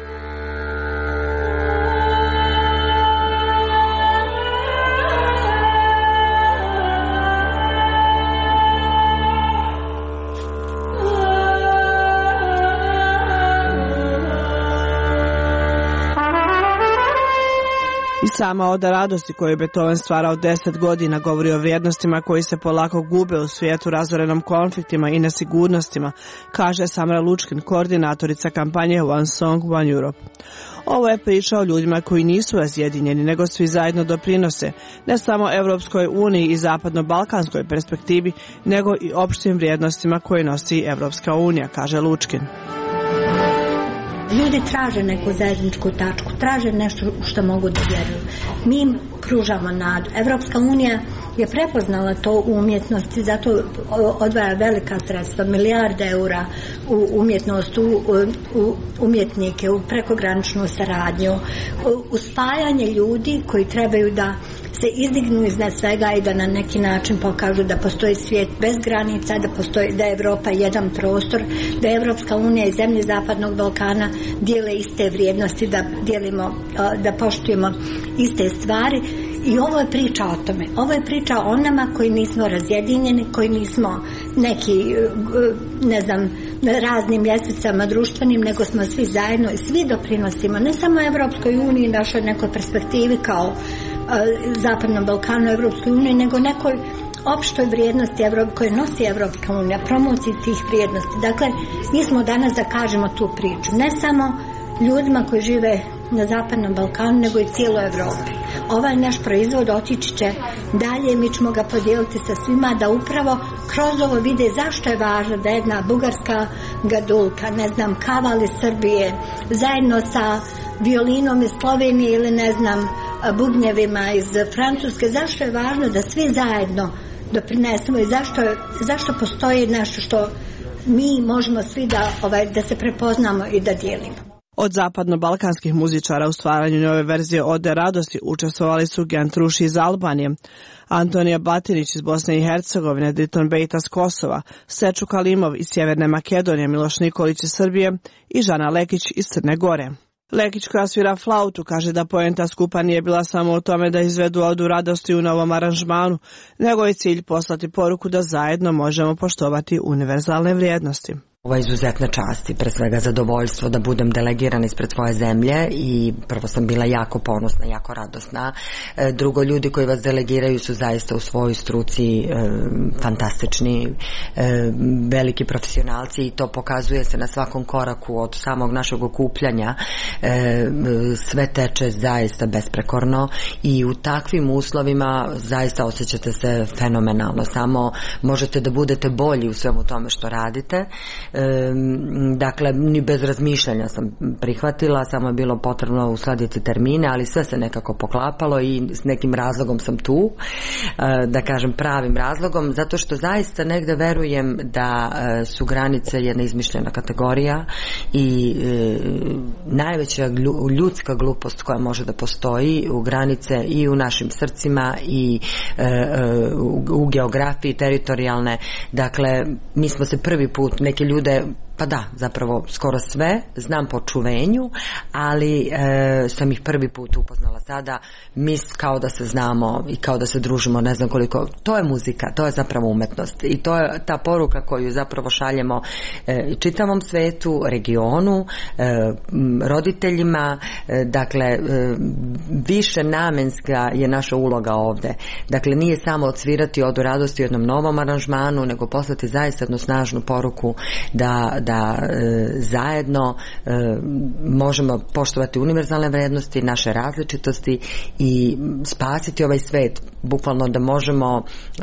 A: I sama oda radosti koju je Beethoven stvarao deset godina govori o vrijednostima koji se polako gube u svijetu razorenom konfliktima i nesigurnostima, kaže Samra Lučkin, koordinatorica kampanje One Song, One Europe. Ovo je priča o ljudima koji nisu razjedinjeni, nego svi zajedno doprinose, ne samo Evropskoj uniji i zapadno-balkanskoj perspektivi, nego i opštim vrijednostima koje nosi Evropska unija, kaže Lučkin.
L: Ljudi traže neku zajedničku tačku, traže nešto što mogu da vjeruju. Mi im pružamo nadu. Evropska unija je prepoznala to u umjetnosti, zato odvaja velika sredstva, milijarde eura u umjetnost, u, u umjetnike, u prekograničnu saradnju, u spajanje ljudi koji trebaju da se izdignu iznad svega i da na neki način pokažu da postoji svijet bez granica, da postoji, da je Evropa jedan prostor, da je Evropska unija i zemlje Zapadnog Balkana dijele iste vrijednosti, da dijelimo, da poštujemo iste stvari. I ovo je priča o tome. Ovo je priča o nama koji nismo razjedinjeni, koji nismo neki, ne znam, raznim ljestvicama društvenim, nego smo svi zajedno i svi doprinosimo ne samo Evropskoj uniji, našoj nekoj perspektivi kao uh, Zapadnom Balkanu, Evropskoj uniji, nego nekoj opštoj vrijednosti koje nosi Evropska unija, promociji tih vrijednosti. Dakle, mi smo danas da kažemo tu priču, ne samo ljudima koji žive na Zapadnom Balkanu, nego i cijeloj Evropi. Ovaj naš proizvod otići će dalje, mi ćemo ga podijeliti sa svima, da upravo kroz ovo vide zašto je važno da jedna bugarska gadulka, ne znam, kaval iz Srbije, zajedno sa violinom iz Slovenije ili ne znam, bubnjevima iz Francuske, zašto je važno da svi zajedno doprinesemo i zašto, zašto postoji nešto što mi možemo svi da, ovaj, da se prepoznamo i da dijelimo.
A: Od zapadno-balkanskih muzičara u stvaranju nove verzije Ode radosti učestvovali su Gent Ruši iz Albanije, Antonija Batinić iz Bosne i Hercegovine, Driton Bejta s Kosova, Seču Kalimov iz Sjeverne Makedonije, Miloš Nikolić iz Srbije i Žana Lekić iz Crne Gore. Lekić, koja svira flautu, kaže da poenta skupa nije bila samo u tome da izvedu Odu radosti u novom aranžmanu, nego je cilj poslati poruku da zajedno možemo poštovati univerzalne vrijednosti.
M: Ovo je izuzetna čast i pre svega zadovoljstvo da budem delegirana ispred svoje zemlje i prvo sam bila jako ponosna, jako radosna. Drugo, ljudi koji vas delegiraju su zaista u svojoj struci e, fantastični, e, veliki profesionalci i to pokazuje se na svakom koraku od samog našeg okupljanja. E, sve teče zaista besprekorno i u takvim uslovima zaista osjećate se fenomenalno. Samo možete da budete bolji u svemu tome što radite. E, dakle, ni bez razmišljanja sam prihvatila, samo je bilo potrebno uskladiti termine, ali sve se nekako poklapalo i s nekim razlogom sam tu, e, da kažem pravim razlogom, zato što zaista negde verujem da e, su granice jedna izmišljena kategorija i e, najveća ljudska glupost koja može da postoji u granice i u našim srcima i e, e, u, u geografiji teritorijalne. Dakle, mi smo se prvi put, neke ljude, pa da, zapravo skoro sve znam po čuvenju, ali e, sam ih prvi put upoznala sada, mi kao da se znamo i kao da se družimo, ne znam koliko, to je muzika, to je zapravo umetnost i to je ta poruka koju zapravo šaljemo e, čitavom svetu, regionu, e, roditeljima, e, dakle e, više namenska je naša uloga ovde, dakle nije samo odsvirati Odu radosti u jednom novom aranžmanu, nego poslati zaista jednu snažnu poruku da, da da e, zajedno e, možemo poštovati univerzalne vrednosti, naše različitosti i spasiti ovaj svet, bukvalno da možemo e,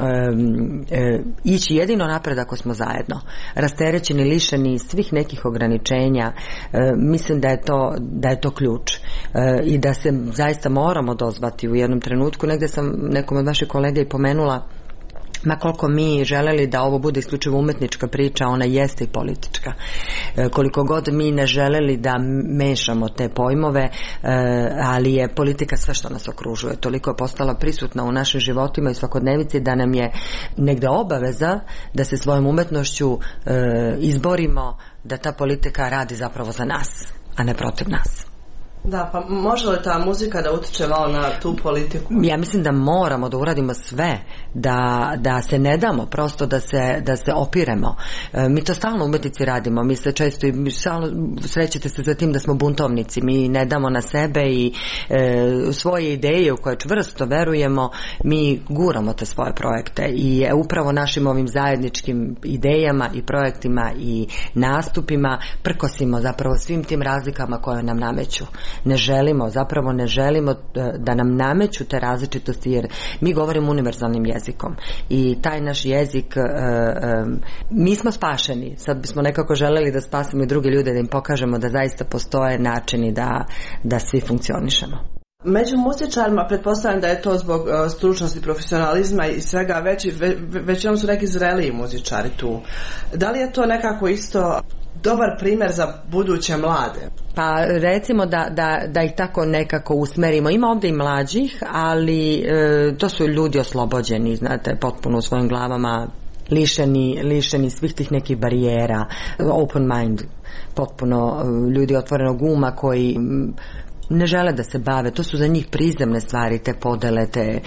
M: e, ići jedino napred ako smo zajedno, rasterećeni, lišeni svih nekih ograničenja. E, mislim da je to, da je to ključ e, i da se zaista moramo dozvati u jednom trenutku. Negde sam nekom od vaših kolega i pomenula, ma koliko mi želeli da ovo bude isključivo umetnička priča, ona jeste i politička. E, koliko god mi ne želeli da mešamo te pojmove, e, ali je politika sve što nas okružuje. Toliko je postala prisutna u našim životima i svakodnevici da nam je negde obaveza da se svojom umetnošću e, izborimo da ta politika radi zapravo za nas, a ne protiv nas.
A: Da, pa može li ta muzika da utiče malo na tu politiku?
M: Ja mislim da moramo da uradimo sve, da, da se ne damo, prosto da se, da se opiremo. E, mi to stalno u umetnici radimo, mi se često i stalno srećete se za tim da smo buntovnici, mi ne damo na sebe i e, svoje ideje u koje čvrsto verujemo, mi guramo te svoje projekte i e, upravo našim ovim zajedničkim idejama i projektima i nastupima prkosimo zapravo svim tim razlikama koje nam nameću. Ne želimo, zapravo ne želimo da nam nameću te različitosti, jer mi govorimo univerzalnim jezikom i taj naš jezik, e, e, mi smo spašeni, sad bismo nekako želeli da spasimo i druge ljude, da im pokažemo da zaista postoje načini da, da svi funkcionišemo.
A: Među muzičarima pretpostavljam da je to zbog uh, stručnosti, profesionalizma i svega veći, ve, većinom su neki zreliji muzičari tu. Da li je to nekako isto dobar primjer za buduće mlade?
M: Pa recimo da, da, da ih tako nekako usmerimo. Ima ovdje i mlađih, ali e, to su ljudi oslobođeni, znate, potpuno u svojim glavama, lišeni, lišeni svih tih nekih barijera, open mind, potpuno ljudi otvorenog uma koji ne žele da se bave, to su za njih prizemne stvari, te podele, te e,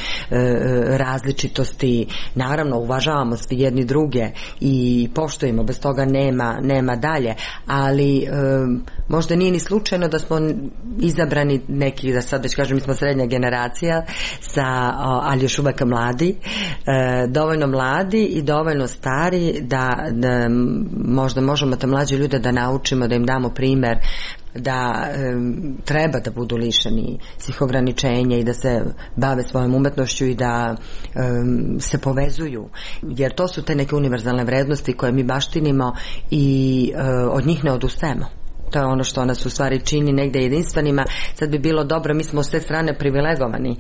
M: različitosti. Naravno, uvažavamo svi jedni druge i poštujemo, bez toga nema, nema dalje, ali e, možda nije ni slučajno da smo izabrani neki, da sad već kažem, mi smo srednja generacija, sa, ali još uvek mladi, e, dovoljno mladi i dovoljno stari da, da možda možemo te mlađe ljude da naučimo, da im damo primer da e, treba da budu lišeni svih ograničenja i da se bave svojom umetnošću i da e, se povezuju, jer to su te neke univerzalne vrednosti koje mi baštinimo i e, od njih ne odustajemo. To je ono što nas u stvari čini negdje jedinstvenima. Sad bi bilo dobro, mi smo s te strane privilegovani,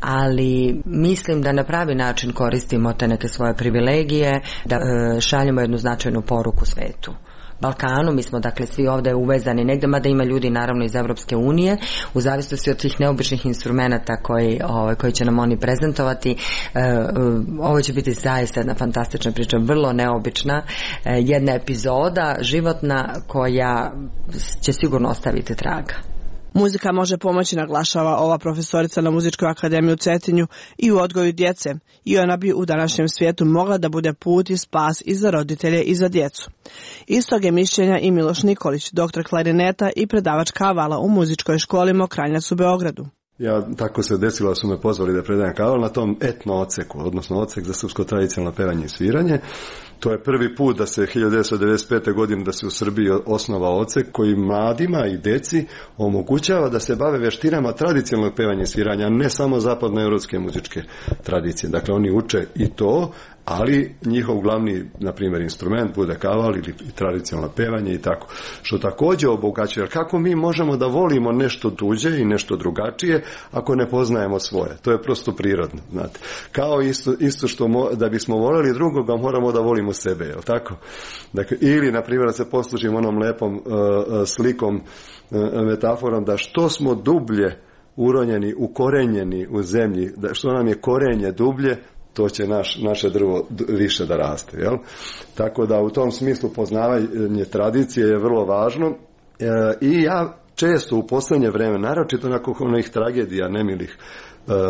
M: ali mislim da na pravi način koristimo te neke svoje privilegije, da e, šaljemo jednu značajnu poruku svetu. Balkanu, mi smo dakle svi ovdje uvezani negdje, mada ima ljudi naravno iz Evropske unije, u zavisnosti od tih neobičnih instrumenata koji, ovaj, koji će nam oni prezentovati. E, ovo će biti zaista jedna fantastična priča, vrlo neobična, e, jedna epizoda životna koja će sigurno ostaviti traga.
A: Muzika može pomoći, naglašava ova profesorica na Muzičkoj akademiji u Cetinju, i u odgoju djece, i ona bi u današnjem svijetu mogla da bude put i spas i za roditelje i za djecu. Istog je mišljenja i Miloš Nikolić, doktor klarineta i predavač kavala u muzičkoj školi Mokranjac u Beogradu.
N: Ja, tako se desilo da su me pozvali da predajem kaval na tom etno oceku, odnosno ocek za srpsko tradicionalno pevanje i sviranje. To je prvi put da se hiljadu devetsto devedeset pete. godine da se u Srbiji osnova ocek koji mladima i deci omogućava da se bave veštinama tradicionalnog pevanja i sviranja, a ne samo zapadnoevropske muzičke tradicije. Dakle, oni uče i to, ali njihov glavni, na primjer, instrument bude kaval ili tradicionalno pevanje i tako. Što također obogaćuje, jer kako mi možemo da volimo nešto tuđe i nešto drugačije ako ne poznajemo svoje? To je prosto prirodno, znate. Kao isto, isto što mo, da bismo voljeli drugoga, moramo da volimo sebe, je li tako? Dakle, ili, na primjer, da se poslužimo onom lepom uh, slikom, uh, metaforom, da što smo dublje uronjeni, ukorenjeni u zemlji, da što nam je korenje dublje, to će naš, naše drvo više da raste. Jel? Tako da u tom smislu poznavanje tradicije je vrlo važno. E, i ja često u posljednje vreme, naročito nakon onih tragedija nemilih e, e,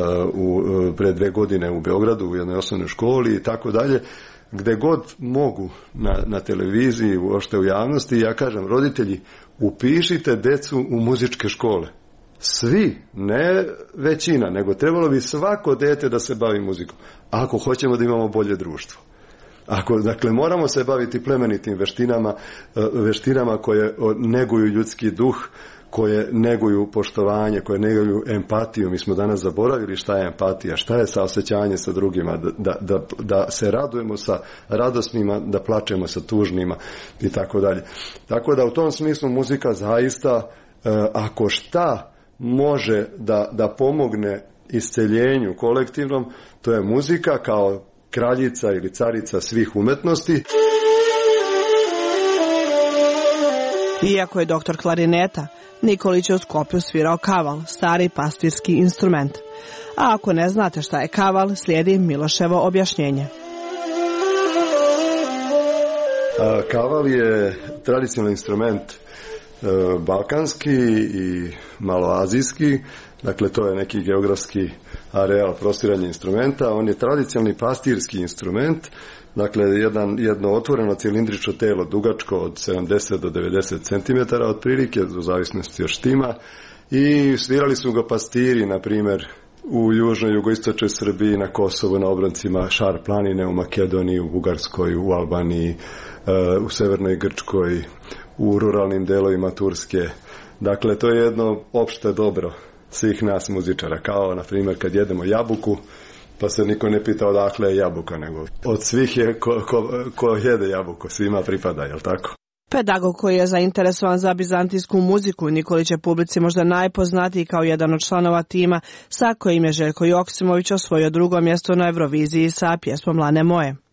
N: u, pre dve godine u Beogradu u jednoj osnovnoj školi i tako dalje, gde god mogu na, na televiziji, uopšte u javnosti, ja kažem, roditelji, upišite decu u muzičke škole. Svi, ne većina, nego trebalo bi svako dete da se bavi muzikom, ako hoćemo da imamo bolje društvo. Ako, dakle, moramo se baviti plemenitim veštinama, veštinama koje neguju ljudski duh, koje neguju poštovanje, koje neguju empatiju. Mi smo danas zaboravili šta je empatija, šta je saosećanje sa drugima, da, da, da se radujemo sa radosnima, da plačemo sa tužnima i tako dalje. Tako da u tom smislu muzika zaista, ako šta može da, da pomogne isceljenju kolektivnom, to je muzika kao kraljica ili carica svih umetnosti.
A: Iako je doktor klarineta, Nikolić je u Skoplju svirao kaval, stari pastirski instrument. A ako ne znate šta je kaval, slijedi Miloševo objašnjenje.
N: A, kaval je tradicionalni instrument balkanski i maloazijski, dakle to je neki geografski areal prostiranja instrumenta. On je tradicionalni pastirski instrument, dakle jedan, jedno otvoreno cilindrično telo dugačko od sedamdeset do devedeset centimetara otprilike, u zavisnosti od štima, i svirali su ga pastiri, na primjer, u južnoj, jugoistočnoj Srbiji, na Kosovu, na obroncima Šar planine, u Makedoniji, u Bugarskoj, u Albaniji, u severnoj Grčkoj, u ruralnim delovima Turske. Dakle, to je jedno opšte dobro svih nas muzičara. Kao, na primjer, kad jedemo jabuku, pa se niko ne pita odakle je jabuka, nego od svih je ko, ko, ko jede jabuku, svima pripada, jel tako?
A: Pedagog koji je zainteresovan za bizantijsku muziku, Nikolić je publici možda najpoznatiji kao jedan od članova tima sa kojim je Željko Joksimović osvojio drugo mjesto na Euroviziji sa pjesmom Lane moje.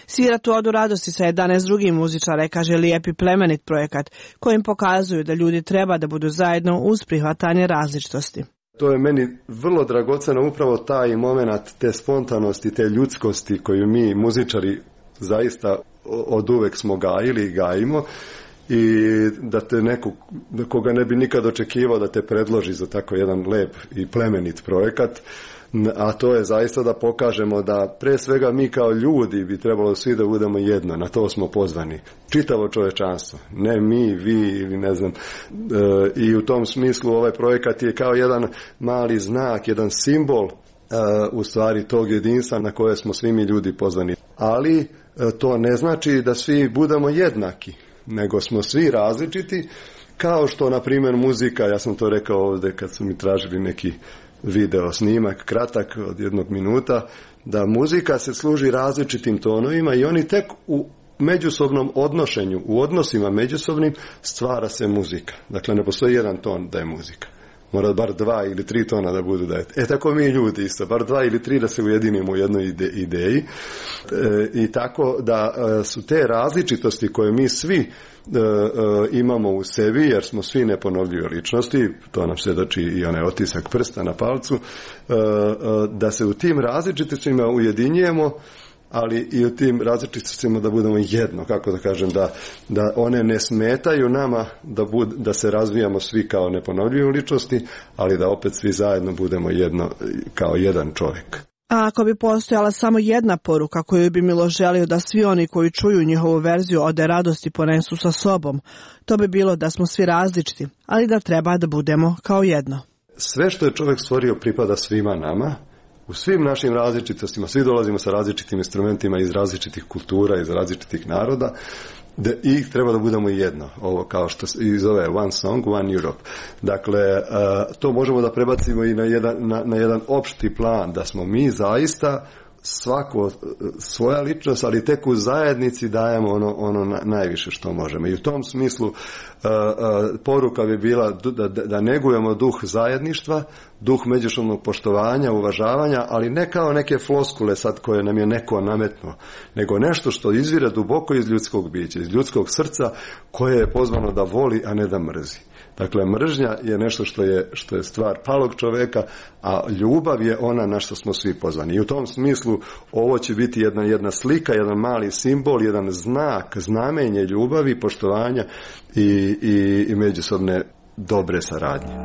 A: Svirati u Odu radosti sa jedanaest drugih muzičara, kaže lijep i plemenit projekat kojim pokazuju da ljudi treba da budu zajedno uz prihvatanje različitosti.
N: To je meni vrlo dragoceno, upravo taj moment te spontanosti, te ljudskosti koju mi muzičari zaista od uvek smo gajili i gajimo, i da te neko, koga ne bi nikad očekivao da te predloži za tako jedan lep i plemenit projekat, a to je zaista da pokažemo da pre svega mi kao ljudi bi trebalo svi da budemo jedno, na to smo pozvani. Čitavo čovečanstvo, ne mi, vi ili ne znam. E, I u tom smislu ovaj projekat je kao jedan mali znak, jedan simbol e, u stvari tog jedinstva na koje smo svi mi ljudi pozvani. Ali e, to ne znači da svi budemo jednaki, nego smo svi različiti, kao što na primjer muzika, ja sam to rekao ovdje kad su mi tražili neki video snimak, kratak od jednog minuta, da muzika se služi različitim tonovima i oni tek u međusobnom odnošenju, u odnosima međusobnim stvara se muzika. Dakle, ne postoji jedan ton da je muzika. Mora bar dva ili tri tona da budu da je. E tako mi ljudi isto, bar dva ili tri da se ujedinimo u jednoj ide, ideji. E, I tako da e, su te različitosti koje mi svi e, e, imamo u sebi, jer smo svi neponovljive ličnosti, to nam svjedoči i onaj otisak prsta na palcu, e, e, da se u tim različitostima ujedinjujemo, ali i u tim različitostima da budemo jedno, kako da kažem, da, da one ne smetaju nama da, bud, da se razvijamo svi kao neponovljive ličnosti, ali da opet svi zajedno budemo jedno, kao jedan čovjek.
A: A ako bi postojala samo jedna poruka koju bi Milo želio da svi oni koji čuju njihovu verziju Ode radosti ponesu sa sobom, to bi bilo da smo svi različiti, ali da treba da budemo kao jedno.
N: Sve što je čovjek stvorio pripada svima nama. U svim našim različitostima, svi dolazimo sa različitim instrumentima iz različitih kultura, iz različitih naroda, da ih treba da budemo jedno, ovo kao što se zove One Song, One Europe. Dakle, to možemo da prebacimo i na jedan, na, na jedan opšti plan, da smo mi zaista svako svoja ličnost, ali tek u zajednici dajemo ono, ono najviše što možemo. I u tom smislu uh, uh, poruka bi bila da, da, da negujemo duh zajedništva, duh međusobnog poštovanja, uvažavanja, ali ne kao neke floskule sad koje nam je neko nametnuo, nego nešto što izvire duboko iz ljudskog bića, iz ljudskog srca koje je pozvano da voli, a ne da mrzi. Dakle, mržnja je nešto što je, što je stvar palog čoveka, a ljubav je ona na što smo svi pozvani. I u tom smislu ovo će biti jedna, jedna slika, jedan mali simbol, jedan znak, znamenje ljubavi, poštovanja i, i, i međusobne dobre saradnje.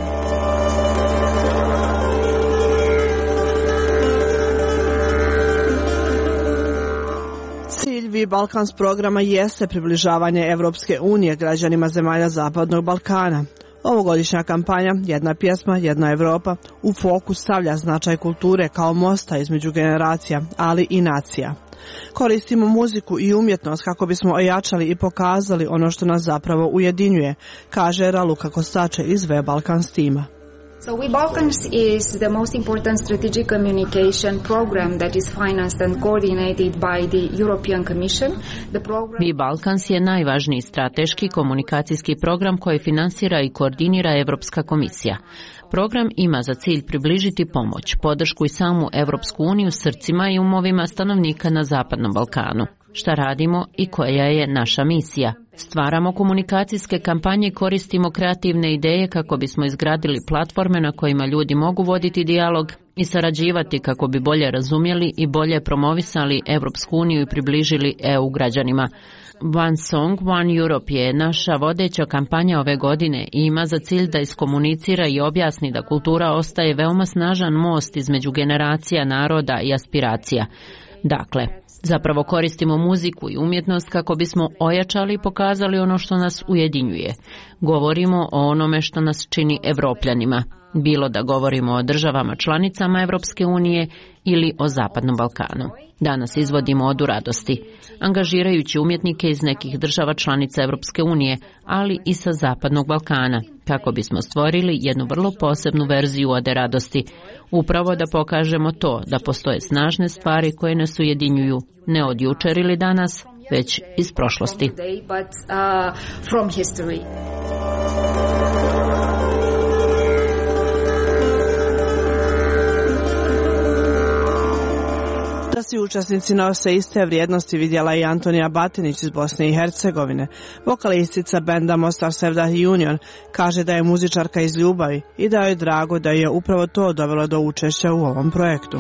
A: Cilj Balkans programa jeste približavanje Evropske unije građanima zemalja Zapadnog Balkana. Ovogodišnja kampanja Jedna pjesma, jedna Evropa u fokus stavlja značaj kulture kao mosta između generacija, ali i nacija. Koristimo muziku i umjetnost kako bismo ojačali i pokazali ono što nas zapravo ujedinjuje, kaže Raluka Kostače iz We Balkans tima.
O: So We Balkans is the most important strategic communication program that is financed and coordinated by the European Commission. The program...
P: We Balkans je najvažniji strateški komunikacijski program koji finansira i koordinira Evropska komisija. Program ima za cilj približiti pomoć, podršku i samu Evropsku uniju srcima i umovima stanovnika na Zapadnom Balkanu. Šta radimo i koja je naša misija? Stvaramo komunikacijske kampanje, koristimo kreativne ideje kako bismo izgradili platforme na kojima ljudi mogu voditi dijalog i sarađivati kako bi bolje razumjeli i bolje promovisali Evropsku uniju i približili E U građanima. One Song, One Europe je naša vodeća kampanja ove godine i ima za cilj da iskomunicira i objasni da kultura ostaje veoma snažan most između generacija, naroda i aspiracija. Dakle, zapravo koristimo muziku i umjetnost kako bismo ojačali i pokazali ono što nas ujedinjuje. Govorimo o onome što nas čini Evropljanima, bilo da govorimo o državama članicama Evropske unije ili o Zapadnom Balkanu. Danas izvodimo Odu radosti, angažirajući umjetnike iz nekih država članica Evropske unije, ali i sa Zapadnog Balkana, kako bismo stvorili jednu vrlo posebnu verziju Ode radosti, upravo da pokažemo to da postoje snažne stvari koje nas ujedinjuju, ne od jučer ili danas, već iz prošlosti.
A: Da svi učesnici nose iste vrijednosti, vidjela i Antonija Batinić iz Bosne i Hercegovine. Vokalistica benda Mostar Sevdah Union kaže da je muzičarka iz ljubavi i da je drago da je upravo to dovelo do učešća u ovom projektu.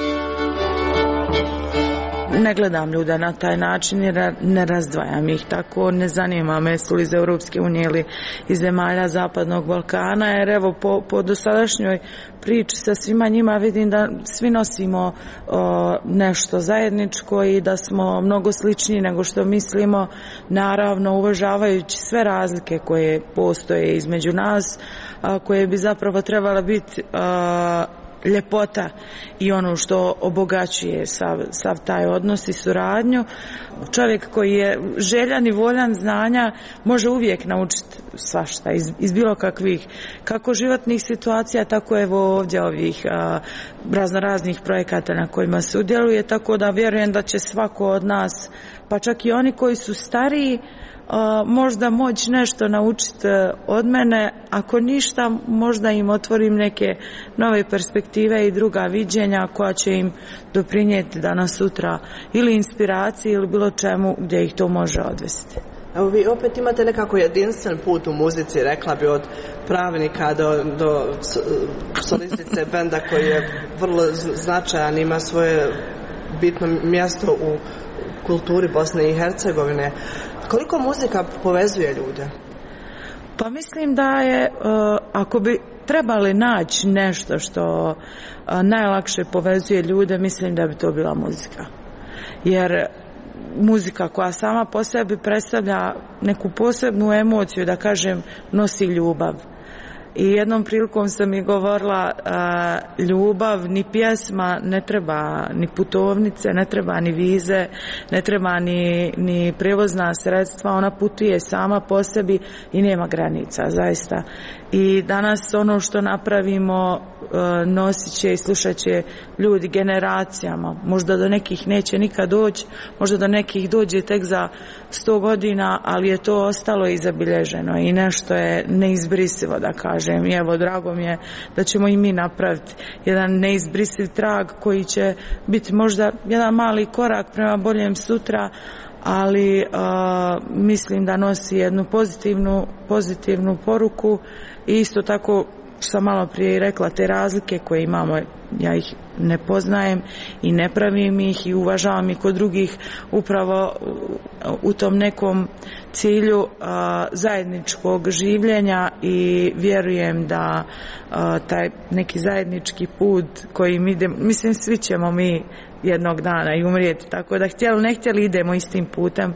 Q: Ne gledam ljude na taj način jer ne razdvajam ih tako, ne zanima me su li iz Europske unije ili iz zemalja Zapadnog Balkana, jer evo po, po dosadašnjoj priči sa svima njima vidim da svi nosimo o, nešto zajedničko i da smo mnogo sličniji nego što mislimo, naravno uvažavajući sve razlike koje postoje između nas, a, koje bi zapravo trebala biti a, ljepota i ono što obogaćuje sav, sav taj odnos i suradnju. Čovjek koji je željan i voljan znanja može uvijek naučiti svašta iz, iz bilo kakvih kako životnih situacija, tako evo ovdje ovih a, razno raznih projekata na kojima se udjeluje, tako da vjerujem da će svako od nas, pa čak i oni koji su stariji, Uh, možda moći nešto naučiti uh, od mene, ako ništa možda im otvorim neke nove perspektive i druga viđenja koja će im doprinijeti danas sutra ili inspiraciji ili bilo čemu gdje ih to može odvesti.
A: Evo vi opet imate nekako jedinstven put u muzici, rekla bi od pravnika do, do solistice benda koji je vrlo značajan, ima svoje bitno mjesto u kulturi Bosne i Hercegovine. Koliko muzika povezuje ljude?
Q: Pa mislim da je, ako bi trebali naći nešto što najlakše povezuje ljude, mislim da bi to bila muzika. Jer muzika koja sama po sebi predstavlja neku posebnu emociju, da kažem, nosi ljubav. I jednom prilikom sam mi govorila, a, ljubav, ni pjesma, ne treba ni putovnice, ne treba ni vize, ne treba ni, ni prevozna sredstva, ona putuje sama po sebi i nema granica, zaista. I danas ono što napravimo a, nosit će i slušat će ljudi generacijama, možda do nekih neće nikad doći, možda do nekih dođe tek za sto godina, ali je to ostalo i zabilježeno i nešto je neizbrisivo, da kažem. I evo, drago mi je da ćemo i mi napraviti jedan neizbrisiv trag koji će biti možda jedan mali korak prema boljem sutra, ali uh, mislim da nosi jednu pozitivnu, pozitivnu poruku i isto tako sam malo prije i rekla, te razlike koje imamo, ja ih ne poznajem i ne pravim ih i uvažavam ih kod drugih upravo u tom nekom cilju a, zajedničkog življenja i vjerujem da a, taj neki zajednički put koji mi idemo, mislim svi ćemo mi jednog dana i umrijeti, tako da htjeli ne htjeli idemo istim putem.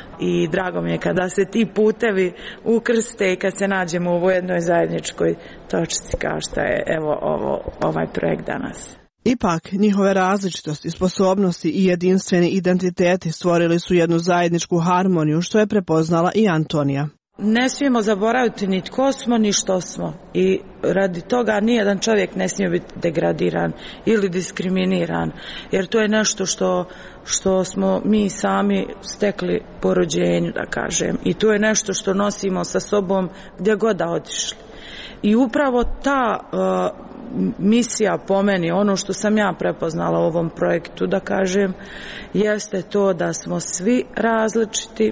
Q: I drago mi je kada se ti putevi ukrste i kad se nađemo u ovoj jednoj zajedničkoj točci kao što je evo ovo, ovaj projekt danas.
A: Ipak, njihove različitosti, sposobnosti i jedinstveni identiteti stvorili su jednu zajedničku harmoniju, što je prepoznala i Antonija.
Q: Ne smijemo zaboraviti ni tko smo, ni što smo. I radi toga nijedan čovjek ne smije biti degradiran ili diskriminiran, jer to je nešto što, što smo mi sami stekli po rođenju, da kažem. I to je nešto što nosimo sa sobom gdje god da otišli. I upravo ta uh, misija po meni, ono što sam ja prepoznala u ovom projektu, da kažem, jeste to da smo svi različiti,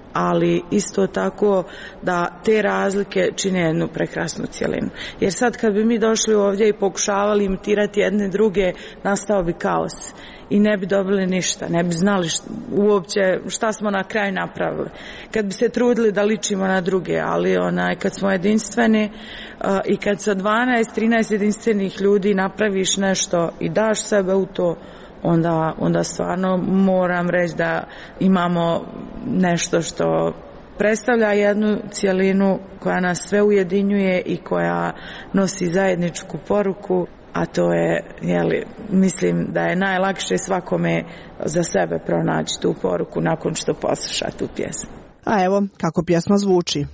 Q: ali isto tako da te razlike čine jednu prekrasnu cjelinu. Jer sad kad bi mi došli ovdje i pokušavali imitirati jedne druge, nastao bi kaos i ne bi dobili ništa, ne bi znali šta, uopće šta smo na kraju napravili. Kad bi se trudili da ličimo na druge, ali onaj, kad smo jedinstveni uh, i kad sa dvanaest trinaest jedinstvenih ljudi napraviš nešto i daš sebe u to, Onda, onda stvarno moram reći da imamo nešto što predstavlja jednu cjelinu koja nas sve ujedinjuje i koja nosi zajedničku poruku, a to je, jeli, mislim da je najlakše svakome za sebe pronaći tu poruku nakon što posluša tu pjesmu.
A: A evo kako pjesma zvuči.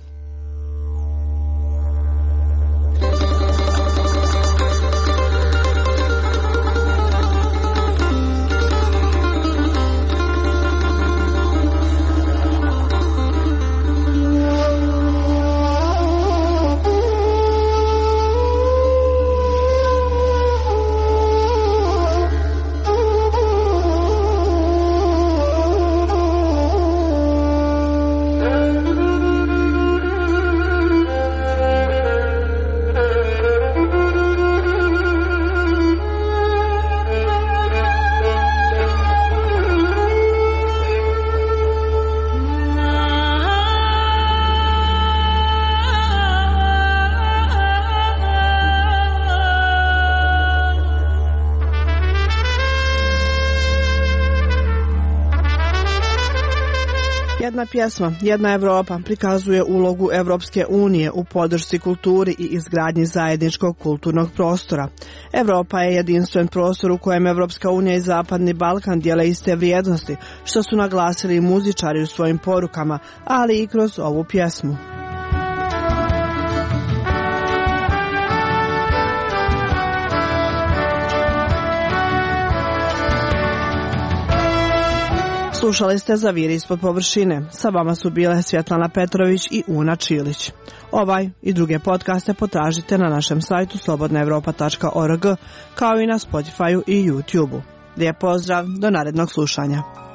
A: Narodna pjesma Jedna Evropa prikazuje ulogu Evropske unije u podršci kulturi i izgradnji zajedničkog kulturnog prostora. Evropa je jedinstven prostor u kojem Evropska unija i Zapadni Balkan dijele iste vrijednosti, što su naglasili i muzičari u svojim porukama, ali i kroz ovu pjesmu. Slušali ste Zaviri ispod površine. Sa vama su bile Svjetlana Petrović i Una Čilić. Ovaj i druge podcaste potražite na našem sajtu slobodna evropa tačka org, kao i na Spotifyu i YouTubeu. Lijep pozdrav, do narednog slušanja.